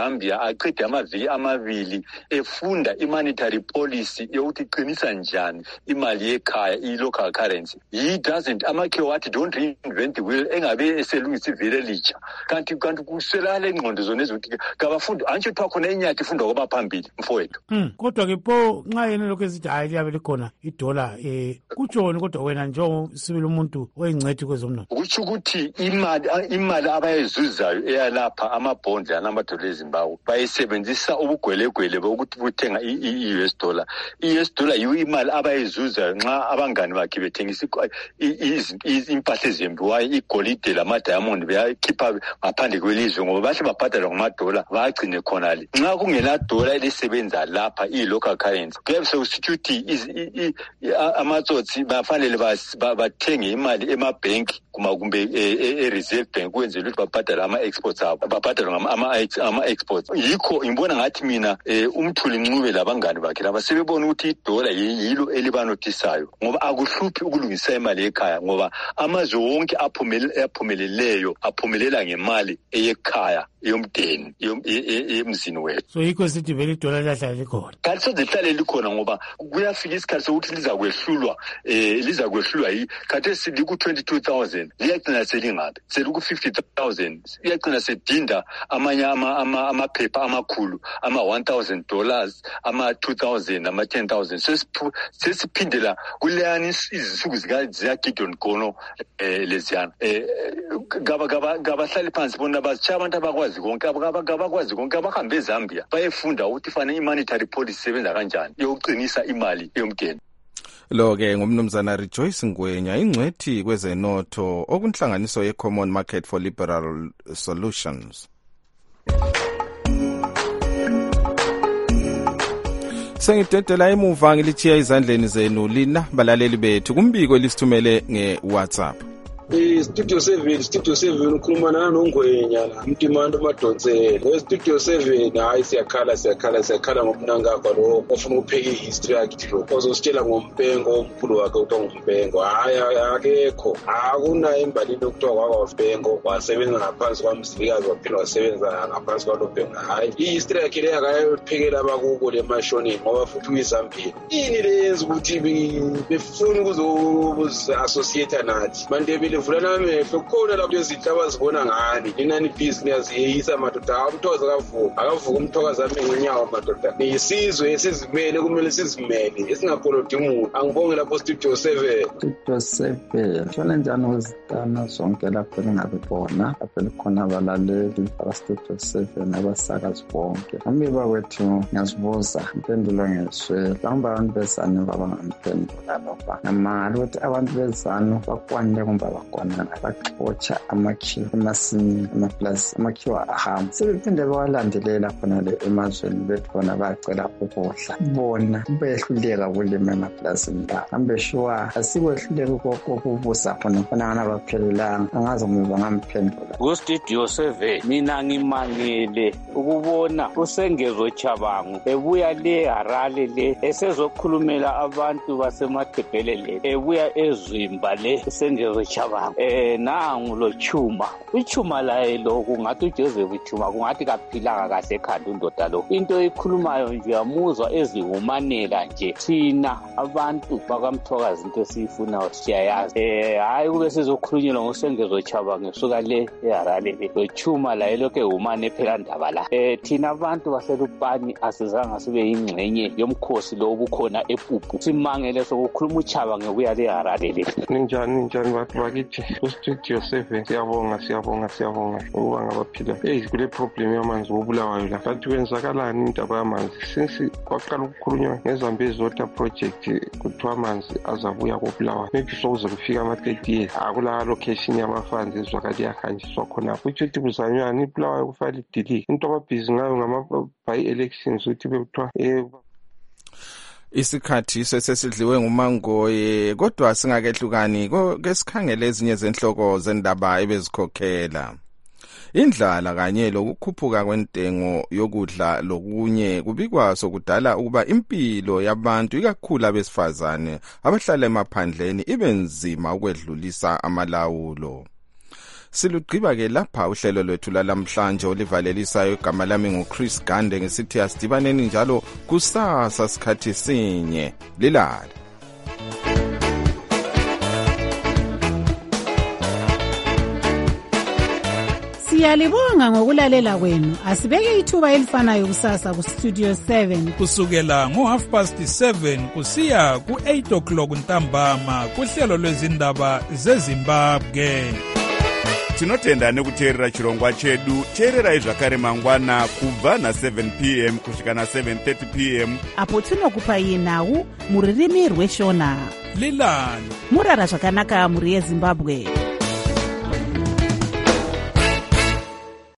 eZambia aqede amaviki amabili efunda i-monetary policy yokuthi iqinisa njani imali yekhaya i-local currency. He doesn't, amakhiwo wathi don't reinvent the wheel, engabe eselungisa ivele litsha. Kanti kuswelakala ingqondo zona ezokuthi kabafundi antsho kuthiwa khona inyathi ifundwa kwabaphambili mfowethu. Kodwa ke pho nxa yena lokhu esithi hayi liyabe likhona idola kutshoni kodwa wena njengosibili umuntu oyingcwethi kwezomnotho? Kutsho ukuthi imali abayizuzayo eyalapha amabhondi anamadola eZimbabwe bayisebenzisa ubugwelegwele bokuthi buthenga i-US dollar. I-US dollar yiyo imali abayizuzayo nxa abangani bakhe bethengisa impahla ezembiwayo, igolide lamadiamond beyakhipha ngaphandle kwelizwe ngoba bahle babhadala ngamadola bagcine khonale. Nxa kungela dola elisebenza lapha i-local currency kuyabe sekusithi ukuthi amatsotsi bafanele bathenge imali emabhenki kumbe e-reserve bank ukwenzela ukuthi babhadala ama-exports abo, babhadala ama-exports. Yikho ngibona ngathi mina umthuli Ncube labangani bakhe laba sebebona ukuthi idola yilo elibanothisayo ngoba akuhluphi ukulungisa imali ekhaya ngoba amazwe wonke aphumeleleyo aphumelela ngemali eyekhaya yomdeni yemzini wethu. So yikho sithi vele idola liyahlala likhona. Kanti sozihlale likhona ngoba kuyafika isikhathi sokuthi lizakwehlulwa khathesi liku-22,000 liyagcina selingabe seliku-50,000 liyagcina sedinda amanye amaphepha amakhulu ama-$1,000 ama-2,000 ama-10,000 sesiphindela kuleyani izisuku zikaGideon Gono leziyana. Gabahlali phansi bona bazitsha abantu abakwazi konke abahambe eZambia bayefunda ukuthi fanele i-monetary policy isebenza kanjani yokuqinisa imali yomdeni. Lo-ke ngumnumzana Rejoice Ngwenya, ingcwethi kwezenotho okunhlanganiso ye-Common Market for Liberal Solutions. Sengidedela emuva ngilitshiya izandleni zenu lina balaleli bethu kumbiko elisithumele nge-WhatsApp. Studio 7 ukhulumana noNgwenya la Mtimando Madonsela. Studio 7 hayi siyakhala ngomnangagwa lo ofuna ukupheka ihistory yakhe lo ozositshela ngompengo omkhulu wakhe uthiwa ngompengo. Hayi akekho, akunayo imbalini okuthiwa kwakwaMpengo wasebenza ngaphansi kwamzilikazi waphila wasebenza ngaphansi kwalompengo. Hayi ihistory yakhe le akayophekela abakubo lemashonini ngoba futhi uyiZambia. Ini lenza ukuthi befuna ukuzo-associate nathi Mandebele vula namehlo khona lapho izinto abazibona ngani inani business yeyisa madoda umthoza akavuka umthokazi ami ngenyawo madoda niyisizwe esizimele kumele sizimele esingapoloti umuntu. Angibonge lapho Studio 7 shona njani uzitana zonke lapho lingabe bona lapho likhona abalaleli aba-Studio 7 abasakazi bonke. Amiba wethu ngiyazibuza impendulo ngeswe lamba abantu bezanu babangamphendula lapha namali ukuthi abantu bezanu bakwanele kumbe bakwana baxotsha amakhiwo emasimini amaplazi amakhiwo ahamba sebephinde bawalandelela khona le emazweni bethu bona bacela ukudla bona behluleka kulima emaplazini la ambeshuwa asikwehluleka kokubusa khona ngana baphelelanga angazi ngoba ngamphendula. Ku-Studio 7 mina ngimangele ukubona uSengezo Chabangu ebuya le Harare le esezokhulumela abantu basemaDebele le ebuya eZwimba le Sengezo Chabangu nangu lo Chuma uChuma laye lo kungathi uJoseph Chuma kungathi kaphilanga kahle ekhanda undoda lo into ekhulumayo nje yamuzwa ezihumanela nje thina abantu bakamthokazi into esiyifunayo siyayazi hayi kube sizokhulunyelwa ngoSengezo Chabangu ngesuka le eHarare le lo Chuma laye lokho ehumane phela ndaba la thina abantu baselupani asizanga sibe yingxenye yomkhosi lo obukhona ePupu simangele sokukhuluma uChaba ngekuya le Harare le. Ninjani bantu bakithi ku-Studio 7 siyabonga ukuba ngabaphila kule problem yamanzi wobulawayo la kanti kwenzakalani indaba yamanzi since kwaqala ukukhulunywa ngeZambezi Water Project kuthiwa amanzi azabuya kobulawayo maybe sokuze kufika ama-30 years akula location yamafanzi ezwakali yahanjiswa khona kutsho ukuthi kuzanywana ibulawayo kufanele idilike into ababhizi ngayo ngama-by-elections ukuthi bekuthiwa isikhathi sesidliwe nguMangoye kodwa singakehlukani kesikhangele ezinye zenhloko zendaba ebezikhokhela. Indlala kanye lokukhuphuka kwentengo yokudla lokunye kubikwa sokudala ukuba impilo yabantu ikakhulu abesifazane abahlala emaphandleni ibe nzima ukwedlulisa amalawulo. Silugqiba-ke lapha uhlelo lwethu lalamhlanje olivalelisayo. Igama lami nguChris Gande, ngisithi asidibaneni njalo kusasa sikhathi sinye. Lilale. Siyalibonga ngokulalela kwenu. Asibeke ithuba elifanayo kusasa ku Studio 7 kusukela ngo7:30 kusiya ku8 o'clock ntambama kuhlelo lwezindaba zeZimbabwe. Tinotenda nekuteerera chirongwa chedu. Teererai zvakare mangwana kubva na7 p.m. kusvika na7:30 p.m. apo tinokupai nhau muririmi rweshona. Lilani murara zvakanaka muri yeZimbabwe.